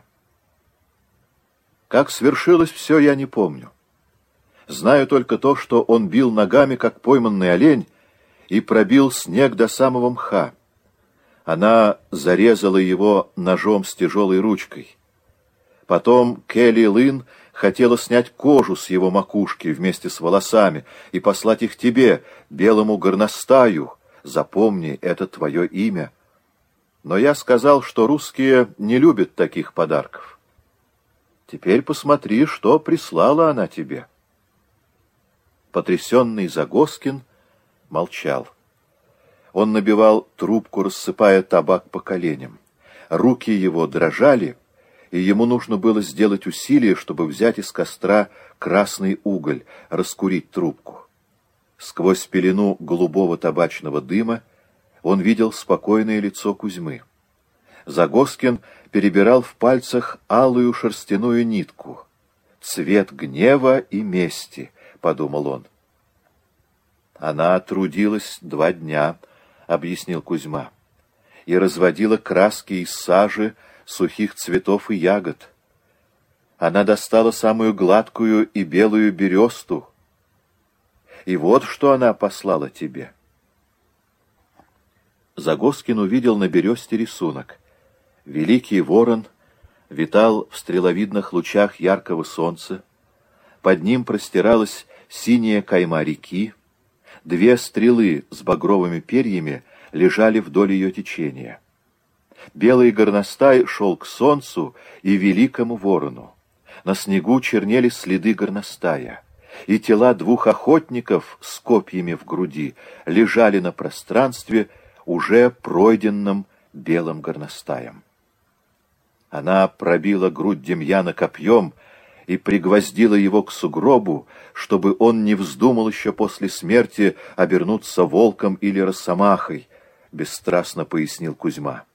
Как свершилось все, я не помню. Знаю только то, что он бил ногами, как пойманный олень, и пробил снег до самого мха. Она зарезала его ножом с тяжелой ручкой. Потом Келли Лын хотела снять кожу с его макушки вместе с волосами и послать их тебе, белому горностаю. Запомни, это твое имя. Но я сказал, что русские не любят таких подарков. Теперь посмотри, что прислала она тебе. Потрясенный Загоскин молчал. Он набивал трубку, рассыпая табак по коленям. Руки его дрожали, и ему нужно было сделать усилие, чтобы взять из костра красный уголь, раскурить трубку. Сквозь пелену голубого табачного дыма он видел спокойное лицо Кузьмы. Загоскин перебирал в пальцах алую шерстяную нитку. «Цвет гнева и мести», — подумал он. «Она трудилась два дня», — объяснил Кузьма, — «и разводила краски из сажи, сухих цветов и ягод. Она достала самую гладкую и белую бересту. И вот что она послала тебе». Загоскин увидел на бересте рисунок. Великий ворон витал в стреловидных лучах яркого солнца. Под ним простиралась синяя кайма реки. Две стрелы с багровыми перьями лежали вдоль ее течения. Белый горностай шел к солнцу и великому ворону. На снегу чернели следы горностая, и тела двух охотников с копьями в груди лежали на пространстве, уже пройденном белым горностаем. Она пробила грудь Демьяна копьем и пригвоздила его к сугробу, чтобы он не вздумал еще после смерти обернуться волком или росомахой, — бесстрастно пояснил Кузьма.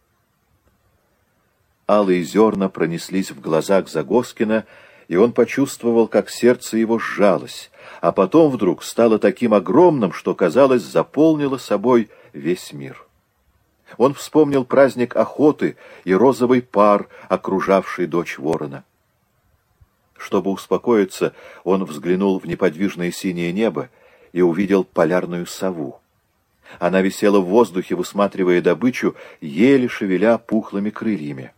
Алые зерна пронеслись в глазах Загоскина, и он почувствовал, как сердце его сжалось, а потом вдруг стало таким огромным, что, казалось, заполнило собой весь мир. Он вспомнил праздник охоты и розовый пар, окружавший дочь ворона. Чтобы успокоиться, он взглянул в неподвижное синее небо и увидел полярную сову. Она висела в воздухе, высматривая добычу, еле шевеля пухлыми крыльями.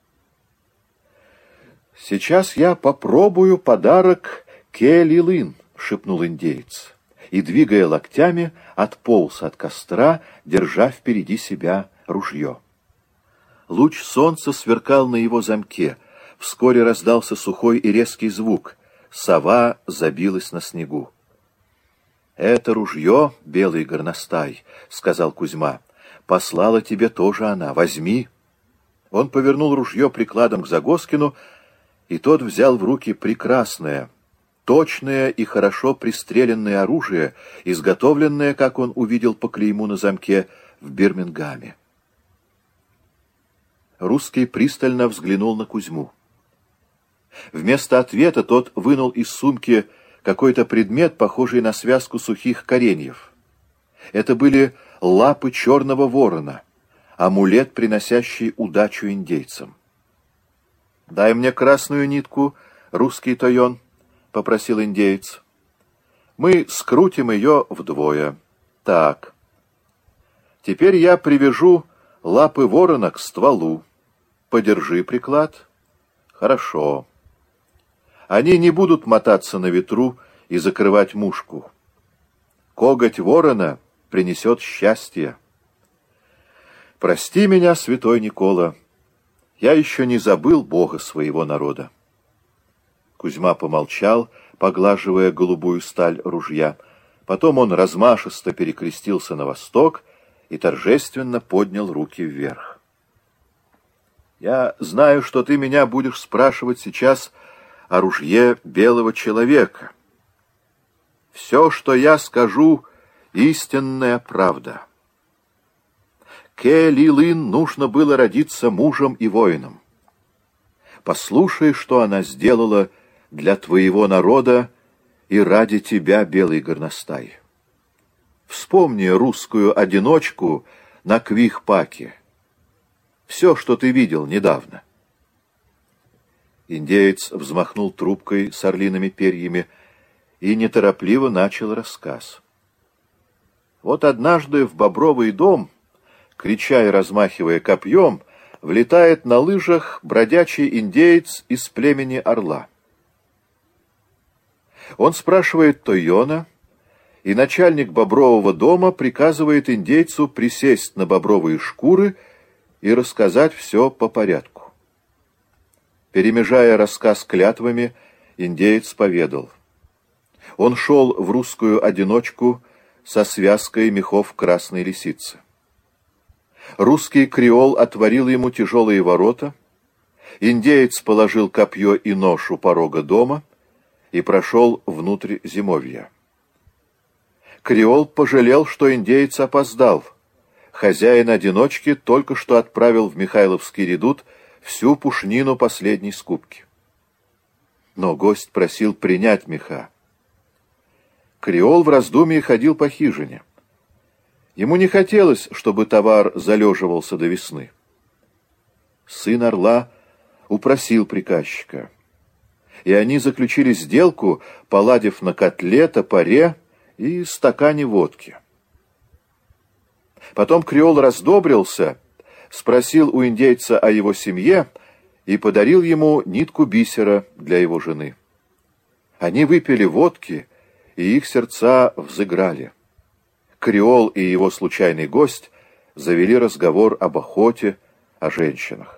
«Сейчас я попробую подарок Ке-Ли-Лын», — шепнул индеец, и, двигая локтями, отполз от костра, держа впереди себя ружье. Луч солнца сверкал на его замке. Вскоре раздался сухой и резкий звук. Сова забилась на снегу. «Это ружье, белый горностай», — сказал Кузьма. «Послала тебе тоже она. Возьми». Он повернул ружье прикладом к Загоскину, и тот взял в руки прекрасное, точное и хорошо пристреленное оружие, изготовленное, как он увидел по клейму на замке, в Бирмингаме. Русский пристально взглянул на Кузьму. Вместо ответа тот вынул из сумки какой-то предмет, похожий на связку сухих кореньев. Это были лапы черного ворона, амулет, приносящий удачу индейцам. «Дай мне красную нитку, русский Тойон», — попросил индеец. «Мы скрутим ее вдвое. Так. Теперь я привяжу лапы ворона к стволу. Подержи приклад. Хорошо. Они не будут мотаться на ветру и закрывать мушку. Коготь ворона принесет счастье. Прости меня, святой Никола, я еще не забыл Бога своего народа». Кузьма помолчал, поглаживая голубую сталь ружья. Потом он размашисто перекрестился на восток и торжественно поднял руки вверх. «Я знаю, что ты меня будешь спрашивать сейчас о ружье белого человека. Все, что я скажу, истинная правда. Ке-Ли-Лын нужно было родиться мужем и воином. Послушай, что она сделала для твоего народа и ради тебя, белый горностай. Вспомни русскую одиночку на Квих-Паке. Все, что ты видел недавно». Индеец взмахнул трубкой с орлиными перьями и неторопливо начал рассказ. Вот однажды в Бобровый дом, крича и размахивая копьем, влетает на лыжах бродячий индеец из племени Орла. Он спрашивает Тойона, и начальник Бобрового дома приказывает индейцу присесть на бобровые шкуры и рассказать все по порядку. Перемежая рассказ клятвами, индеец поведал. Он шел в русскую одиночку со связкой мехов красной лисицы. Русский креол отворил ему тяжелые ворота, индеец положил копье и нож у порога дома и прошел внутрь зимовья. Креол пожалел, что индеец опоздал. Хозяин одиночки только что отправил в Михайловский редут всю пушнину последней скупки. Но гость просил принять меха. Креол в раздумье ходил по хижине. Ему не хотелось, чтобы товар залеживался до весны. Сын Орла упросил приказчика, и они заключили сделку, поладив на котле, топоре и стакане водки. Потом креол раздобрился, спросил у индейца о его семье и подарил ему нитку бисера для его жены. Они выпили водки, и их сердца взыграли. Креол и его случайный гость завели разговор об охоте, о женщинах.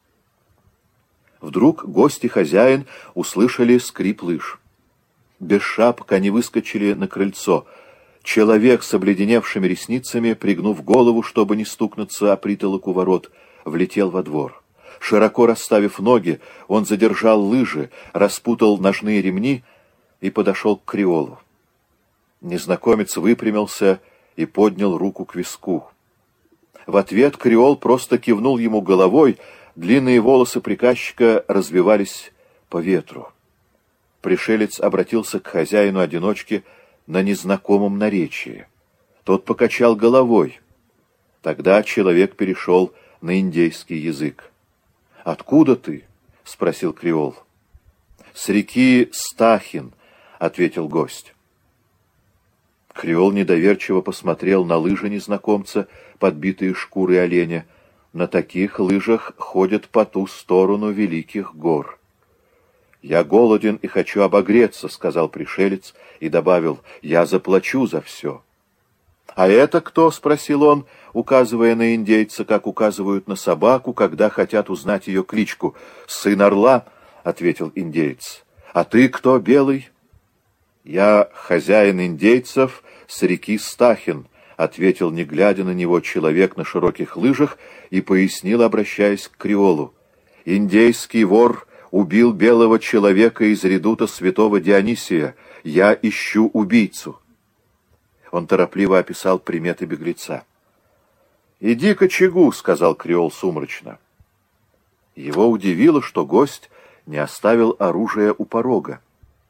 Вдруг гость и хозяин услышали скрип лыж. Без шапок они выскочили на крыльцо. Человек с обледеневшими ресницами, пригнув голову, чтобы не стукнуться о притолок у ворот, влетел во двор. Широко расставив ноги, он задержал лыжи, распутал ножные ремни и подошел к креолу. Незнакомец выпрямился и поднял руку к виску. В ответ креол просто кивнул ему головой, длинные волосы приказчика развивались по ветру. Пришелец обратился к хозяину одиночки на незнакомом наречии. Тот покачал головой. Тогда человек перешел на индейский язык. «Откуда ты?» — спросил креол. «С реки Стахин», — ответил гость. Креол недоверчиво посмотрел на лыжи незнакомца, подбитые шкурой оленя. На таких лыжах ходят по ту сторону великих гор. «Я голоден и хочу обогреться», — сказал пришелец и добавил: «Я заплачу за все». «А это кто?» — спросил он, указывая на индейца, как указывают на собаку, когда хотят узнать ее кличку. «Сын орла», — ответил индеец. «А ты кто, белый?» «Я хозяин индейцев с реки Стахин», — ответил, не глядя на него, человек на широких лыжах и пояснил, обращаясь к креолу: «Индейский вор убил белого человека из редута святого Дионисия. Я ищу убийцу». Он торопливо описал приметы беглеца. «Иди к очагу», — сказал креол сумрачно. Его удивило, что гость не оставил оружие у порога.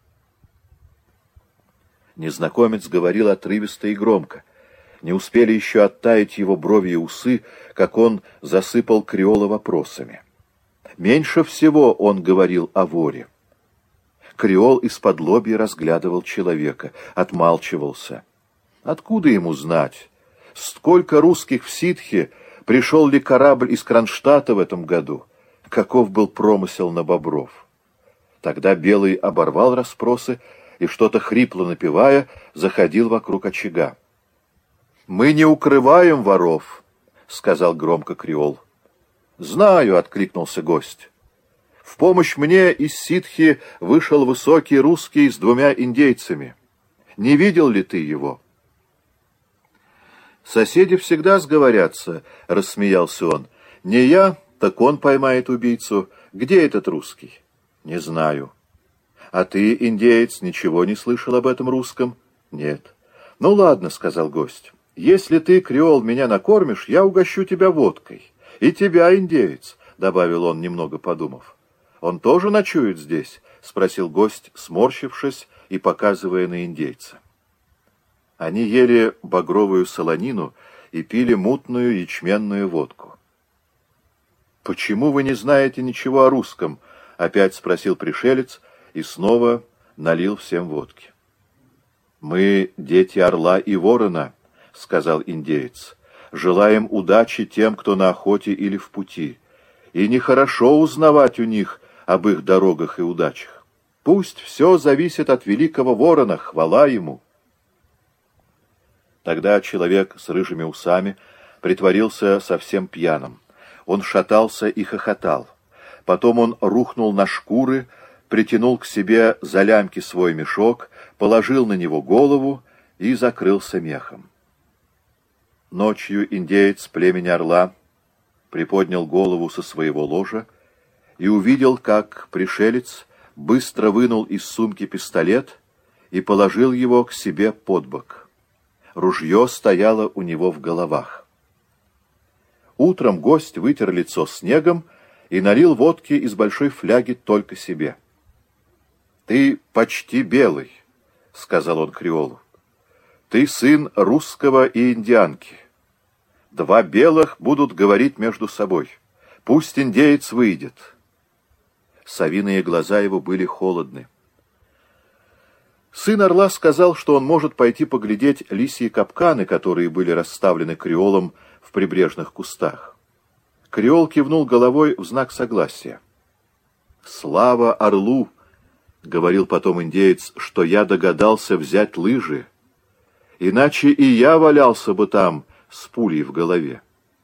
Незнакомец говорил отрывисто и громко. Не успели еще оттаять его брови и усы, как он засыпал креола вопросами. Меньше всего он говорил о воре. Креол из-под лобья разглядывал человека, отмалчивался. Откуда ему знать, сколько русских в ситхе, пришел ли корабль из Кронштадта в этом году, каков был промысел на бобров? Тогда Белый оборвал расспросы и, что-то хрипло напевая, заходил вокруг очага. «Мы не укрываем воров», — сказал громко креол. «Знаю», — откликнулся гость. «В помощь мне из ситхи вышел высокий русский с двумя индейцами. Не видел ли ты его?» «Соседи всегда сговорятся», — рассмеялся он. «Не я, так он поймает убийцу. Где этот русский?» «Не знаю». «А ты, индеец, ничего не слышал об этом русском?» «Нет». «Ну ладно», — сказал гость. «Если ты, креол, меня накормишь, я угощу тебя водкой. И тебя, индеец», — добавил он, немного подумав. «Он тоже ночует здесь?» — спросил гость, сморщившись и показывая на индейца. Они ели багровую солонину и пили мутную ячменную водку. «Почему вы не знаете ничего о русском?» — опять спросил пришелец и снова налил всем водки. «Мы дети орла и ворона», — сказал индеец. «Желаем удачи тем, кто на охоте или в пути. И нехорошо узнавать у них об их дорогах и удачах. Пусть все зависит от великого ворона, хвала ему». Тогда человек с рыжими усами притворился совсем пьяным. Он шатался и хохотал. Потом он рухнул на шкуры, притянул к себе за лямки свой мешок, положил на него голову и закрылся мехом. Ночью индеец племени орла приподнял голову со своего ложа и увидел, как пришелец быстро вынул из сумки пистолет и положил его к себе под бок. Ружье стояло у него в головах. Утром гость вытер лицо снегом и налил водки из большой фляги только себе. «Ты почти белый», — сказал он креолу. «Ты сын русского и индианки. Два белых будут говорить между собой. Пусть индеец выйдет». Совиные глаза его были холодны. Сын орла сказал, что он может пойти поглядеть лисьи капканы, которые были расставлены креолом в прибрежных кустах. Креол кивнул головой в знак согласия. «Слава орлу!» — говорил потом индеец, — «что я догадался взять лыжи, иначе и я валялся бы там с пулей в голове».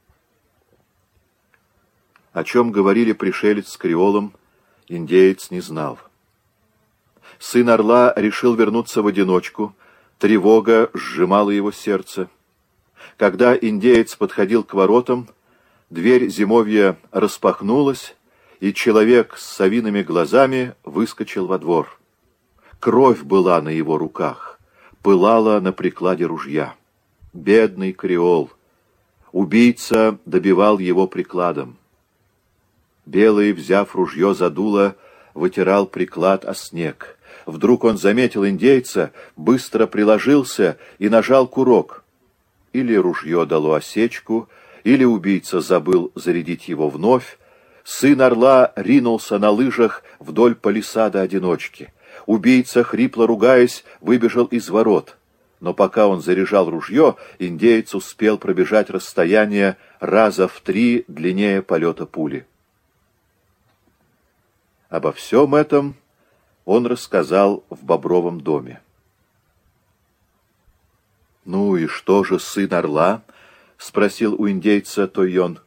О чем говорили пришелец с креолом, индеец не знал. Сын орла решил вернуться в одиночку, тревога сжимала его сердце. Когда индеец подходил к воротам, дверь зимовья распахнулась, и человек с совиными глазами выскочил во двор. Кровь была на его руках, пылала на прикладе ружья. Бедный креол! Убийца добивал его прикладом. Белый, взяв ружье за дуло, вытирал приклад о снег. Вдруг он заметил индейца, быстро приложился и нажал курок. Или ружье дало осечку, или убийца забыл зарядить его вновь. Сын орла ринулся на лыжах вдоль палисада одиночки. Убийца, хрипло ругаясь, выбежал из ворот. Но пока он заряжал ружье, индеец успел пробежать расстояние раза в три длиннее полета пули. Обо всем этом он рассказал в Бобровом доме. «Ну и что же, сын орла?» — спросил у индейца Тойон.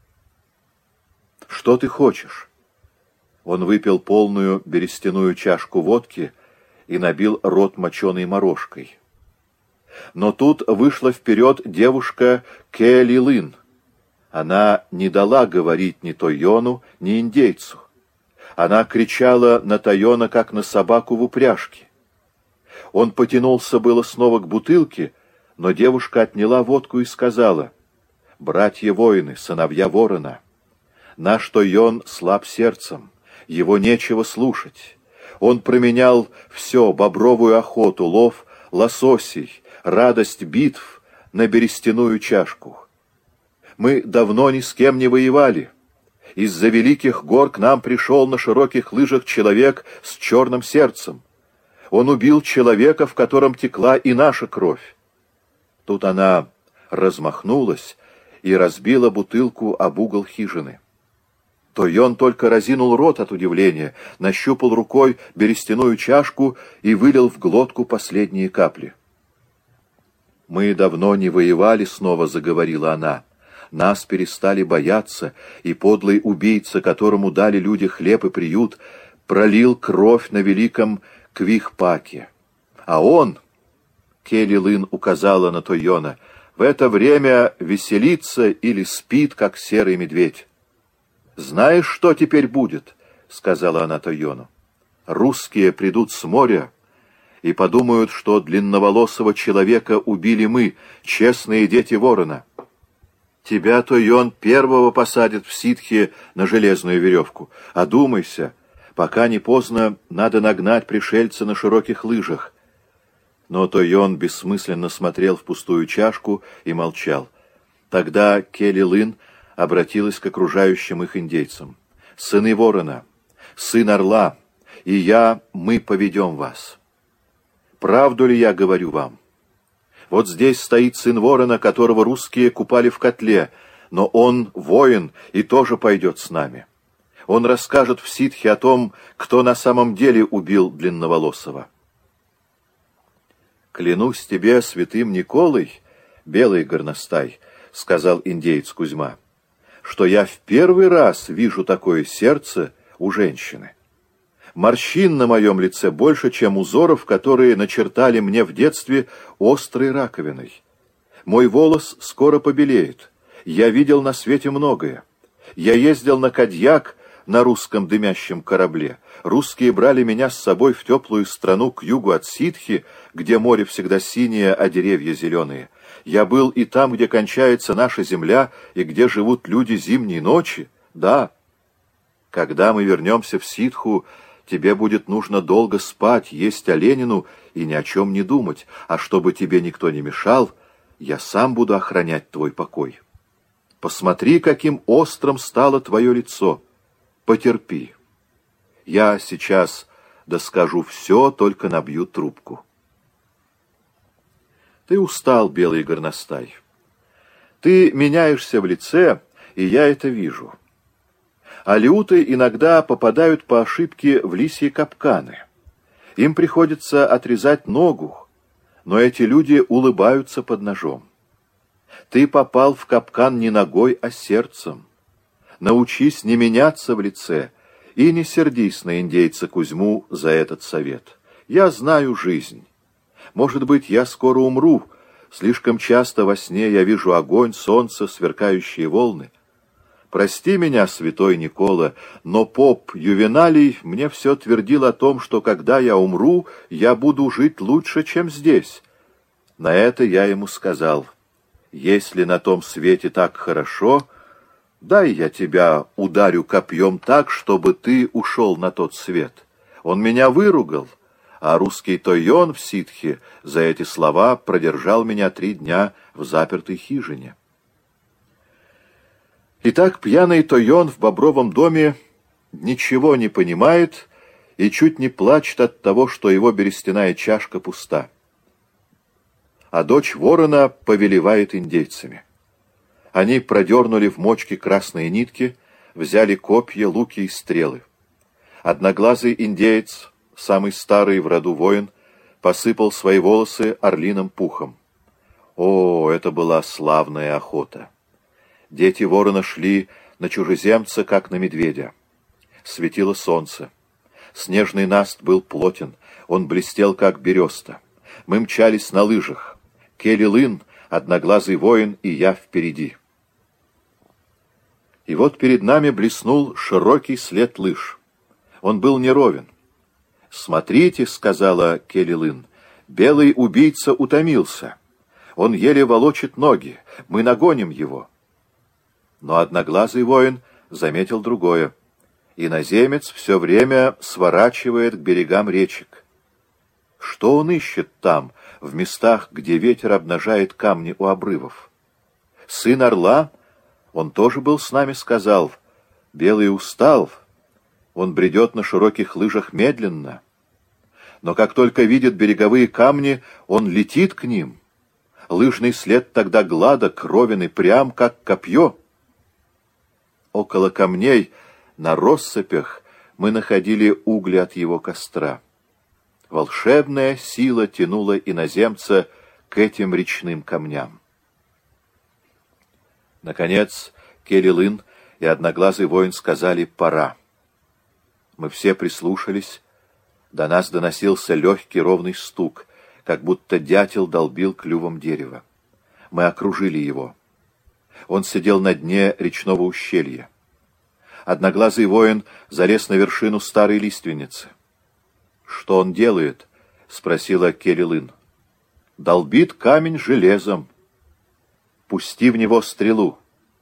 «Что ты хочешь?» Он выпил полную берестяную чашку водки и набил рот моченой морожкой. Но тут вышла вперед девушка Келилын. Она не дала говорить ни Тойону, ни индейцу. Она кричала на Тойона, как на собаку в упряжке. Он потянулся было снова к бутылке, но девушка отняла водку и сказала: «Братья-воины, сыновья ворона, наш Тойон слаб сердцем, его нечего слушать. Он променял все, бобровую охоту, лов лососей, радость битв на берестяную чашку. Мы давно ни с кем не воевали. Из-за великих гор к нам пришел на широких лыжах человек с черным сердцем. Он убил человека, в котором текла и наша кровь». Тут она размахнулась и разбила бутылку об угол хижины. Тойон только разинул рот от удивления, нащупал рукой берестяную чашку и вылил в глотку последние капли. «Мы давно не воевали», — снова заговорила она. «Нас перестали бояться, и подлый убийца, которому дали люди хлеб и приют, пролил кровь на великом Квихпаке. А он...» — Келилын указала на Тойона — «в это время веселится или спит, как серый медведь». «Знаешь, что теперь будет?» — сказала она Тойону. «Русские придут с моря и подумают, что длинноволосого человека убили мы, честные дети ворона. Тебя, Тойон, первого посадят в ситхе на железную веревку. Одумайся, пока не поздно, надо нагнать пришельца на широких лыжах». Но Тойон бессмысленно смотрел в пустую чашку и молчал. Тогда Келилын обратилась к окружающим их индейцам. «Сыны ворона, сын орла, и я, мы поведем вас. Правду ли я говорю вам? Вот здесь стоит сын ворона, которого русские купали в котле, но он воин и тоже пойдет с нами. Он расскажет в ситхе о том, кто на самом деле убил длинноволосого». «Клянусь тебе святым Николой, белый горностай», — сказал индеец Кузьма, — «что я в первый раз вижу такое сердце у женщины. Морщин на моем лице больше, чем узоров, которые начертали мне в детстве острой раковиной. Мой волос скоро побелеет. Я видел на свете многое. Я ездил на Кадьяк на русском дымящем корабле. Русские брали меня с собой в теплую страну к югу от Ситхи, где море всегда синее, а деревья зеленые. Я был и там, где кончается наша земля, и где живут люди зимней ночи. Да, когда мы вернемся в Ситху, тебе будет нужно долго спать, есть оленину и ни о чем не думать, а чтобы тебе никто не мешал, я сам буду охранять твой покой. Посмотри, каким острым стало твое лицо. Потерпи. Я сейчас доскажу все, только набью трубку». «Ты устал, белый горностай. Ты меняешься в лице, и я это вижу. Алиуты иногда попадают по ошибке в лисьи капканы. Им приходится отрезать ногу, но эти люди улыбаются под ножом. Ты попал в капкан не ногой, а сердцем. Научись не меняться в лице и не сердись на индейца Кузьму за этот совет. Я знаю жизнь. Может быть, я скоро умру. Слишком часто во сне я вижу огонь, солнце, сверкающие волны. Прости меня, святой Никола, но поп Ювеналий мне все твердил о том, что когда я умру, я буду жить лучше, чем здесь. На это я ему сказал: если на том свете так хорошо, дай я тебя ударю копьем так, чтобы ты ушел на тот свет. Он меня выругал, а русский Тойон в ситхе за эти слова продержал меня три дня в запертой хижине. Итак, пьяный Тойон в Бобровом доме ничего не понимает и чуть не плачет от того, что его берестяная чашка пуста. а дочь ворона повелевает индейцами. Они продернули в мочке красные нитки, взяли копья, луки и стрелы. Одноглазый индеец, самый старый в роду воин, посыпал свои волосы орлиным пухом. О, это была славная охота! Дети ворона шли на чужеземца, как на медведя. Светило солнце. Снежный наст был плотен, он блестел, как береста. Мы мчались на лыжах. Келли-Лын, одноглазый воин, и я впереди. И вот перед нами блеснул широкий след лыж. Он был неровен. «Смотрите», — сказала Келли-Лын, — «белый убийца утомился. Он еле волочит ноги. Мы нагоним его». Но одноглазый воин заметил другое. Иноземец все время сворачивает к берегам речек. Что он ищет там, в местах, где ветер обнажает камни у обрывов? Сын орла, он тоже был с нами, сказал, белый устал, он бредет на широких лыжах медленно. Но как только видит береговые камни, он летит к ним. Лыжный след тогда гладок, ровен и прям, как копье. Около камней, на россыпях, мы находили угли от его костра. Волшебная сила тянула иноземца к этим речным камням. Наконец, Келли-Лын и одноглазый воин сказали «пора». Мы все прислушались. До нас доносился легкий ровный стук, как будто дятел долбил клювом дерево. Мы окружили его. Он сидел на дне речного ущелья. Одноглазый воин залез на вершину старой лиственницы. «Что он делает?» — спросила Келли-Лын. «Долбит камень железом. Пусти в него стрелу».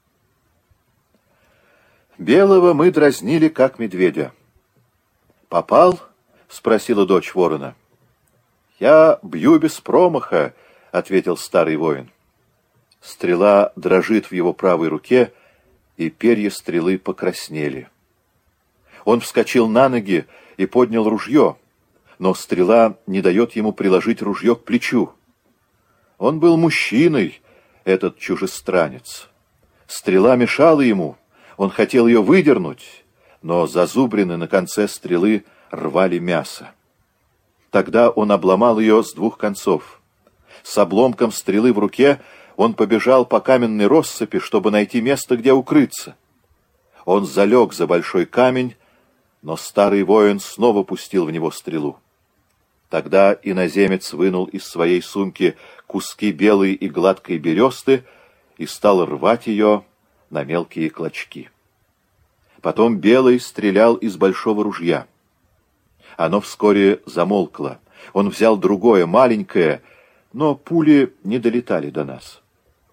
Белого мы дразнили, как медведя. «Попал?» — спросила дочь ворона. «Я бью без промаха», — ответил старый воин. Стрела дрожит в его правой руке, и перья стрелы покраснели. Он вскочил на ноги и поднял ружье, но стрела не дает ему приложить ружье к плечу. Он был мужчиной, этот чужестранец. Стрела мешала ему, он хотел ее выдернуть, но зазубрины на конце стрелы рвали мясо. Тогда он обломал ее с двух концов. С обломком стрелы в руке он побежал по каменной россыпи, чтобы найти место, где укрыться. Он залег за большой камень, но старый воин снова пустил в него стрелу. Тогда иноземец вынул из своей сумки куски белой и гладкой бересты и стал рвать ее на мелкие клочки. Потом белый стрелял из большого ружья. Оно вскоре замолкло. Он взял другое, маленькое, но пули не долетали до нас.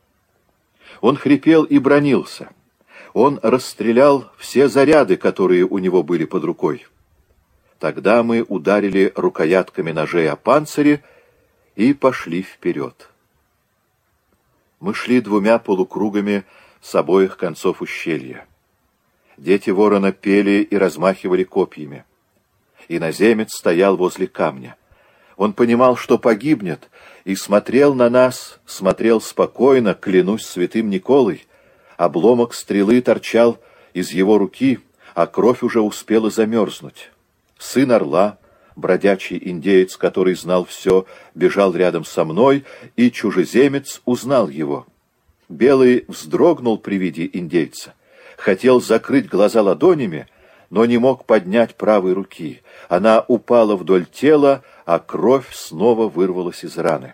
Он хрипел и бранился. Он расстрелял все заряды, которые у него были под рукой. Тогда мы ударили рукоятками ножей о панцире и пошли вперед. Мы шли двумя полукругами с обоих концов ущелья. Дети ворона пели и размахивали копьями. Иноземец стоял возле камня. Он понимал, что погибнет, и смотрел на нас, смотрел спокойно, клянусь святым Николой. Обломок стрелы торчал из его руки, а кровь уже успела замерзнуть. Сын орла, бродячий индеец, который знал все, бежал рядом со мной, и чужеземец узнал его. Белый вздрогнул при виде индейца, хотел закрыть глаза ладонями, но не мог поднять правой руки. Она упала вдоль тела, а кровь снова вырвалась из раны.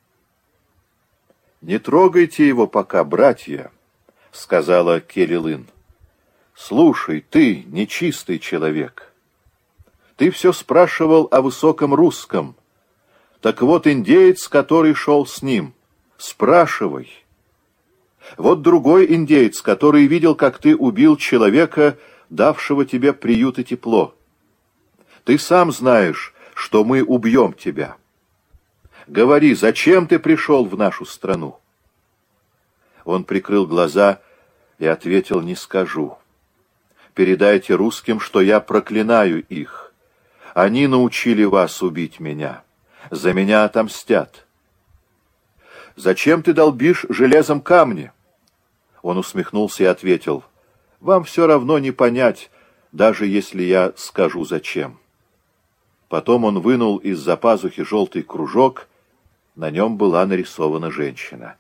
«Не трогайте его пока, братья», — сказала Келли-Лын. «Слушай, ты, нечистый человек, ты все спрашивал о высоком русском. Так вот индеец, который шел с ним. Спрашивай. Вот другой индеец, который видел, как ты убил человека, давшего тебе приют и тепло. Ты сам знаешь, что мы убьем тебя. Говори, зачем ты пришел в нашу страну?» Он прикрыл глаза и ответил: «Не скажу. Передайте русским, что я проклинаю их. Они научили вас убить меня. За меня отомстят». Зачем ты долбишь железом камни? Он усмехнулся и ответил: вам все равно не понять, даже если я скажу зачем. Потом он вынул из-за пазухи желтый кружок, на нем была нарисована женщина.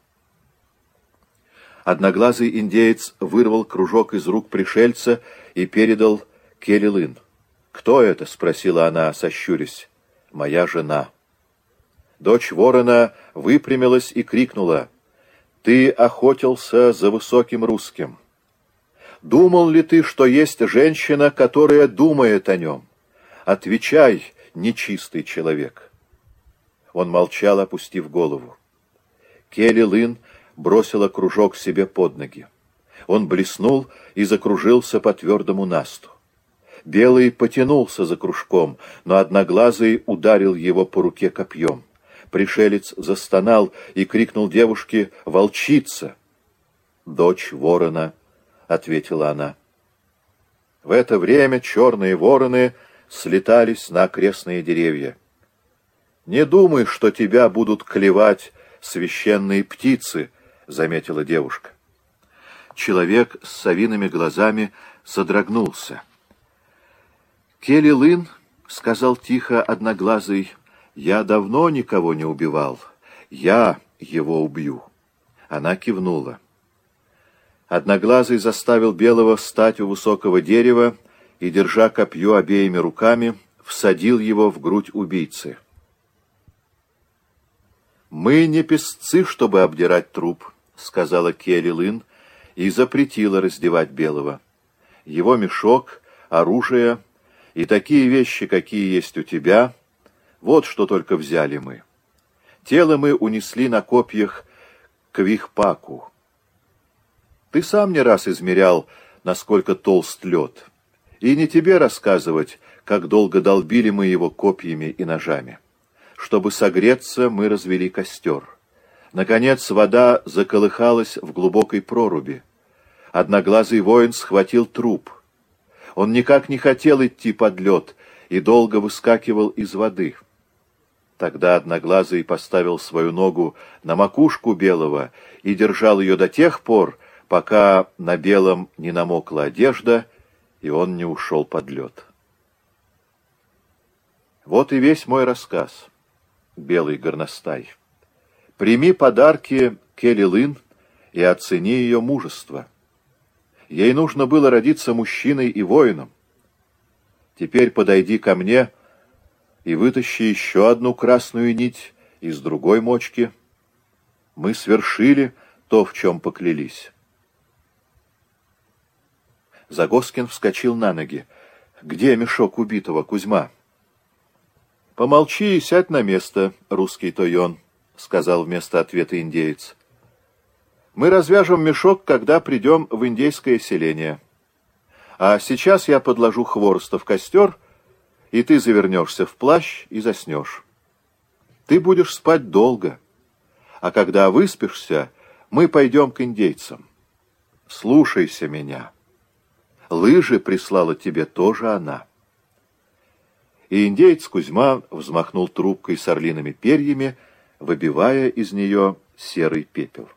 Одноглазый индеец вырвал кружок из рук пришельца и передал Келли-Лин. «Кто это?» — спросила она, сощурясь. «Моя жена». Дочь ворона выпрямилась и крикнула: «Ты охотился за высоким русским. Думал ли ты, что есть женщина, которая думает о нем? Отвечай, нечистый человек». Он молчал, опустив голову. Келли-Лин бросила кружок себе под ноги. Он блеснул и закружился по твердому насту. Белый потянулся за кружком, но Одноглазый ударил его по руке копьем. Пришелец застонал и крикнул девушке: «Волчица!» «Дочь ворона», — ответила она. В это время черные вороны слетались на окрестные деревья. «Не думай, что тебя будут клевать священные птицы», — заметила девушка. Человек с совиными глазами содрогнулся. «Келли-Лин», — сказал тихо Одноглазый, — «я давно никого не убивал. Я его убью». Она кивнула. Одноглазый заставил Белого встать у высокого дерева и, держа копье обеими руками, всадил его в грудь убийцы. «Мы не песцы, чтобы обдирать труп», — сказала Келли-Лин и запретила раздевать Белого. «Его мешок, оружие и такие вещи, какие есть у тебя, вот что только взяли мы. Тело мы унесли на копьях к Вихпаку. Ты сам не раз измерял, насколько толст лед, и не тебе рассказывать, как долго долбили мы его копьями и ножами. Чтобы согреться, мы развели костер. Наконец вода заколыхалась в глубокой проруби. Одноглазый воин схватил труп. Он никак не хотел идти под лед и долго выскакивал из воды. Тогда Одноглазый поставил свою ногу на макушку Белого и держал ее до тех пор, пока на Белом не намокла одежда, и он не ушел под лед. Вот и весь мой рассказ, Белый горностай. Прими подарки Келли-Лин и оцени ее мужество. Ей нужно было родиться мужчиной и воином. Теперь подойди ко мне и вытащи еще одну красную нить из другой мочки. Мы свершили то, в чем поклялись. Загоскин вскочил на ноги. «Где мешок убитого, Кузьма?» «Помолчи и сядь на место, русский Тойон», — сказал вместо ответа индеец. «Мы развяжем мешок, когда придем в индейское селение. А сейчас я подложу хвороста в костер, и ты завернешься в плащ и заснешь. Ты будешь спать долго, а когда выспишься, мы пойдем к индейцам. Слушайся меня. Лыжи прислала тебе тоже она». И индеец Кузьма взмахнул трубкой с орлиными перьями, выбивая из нее серый пепел.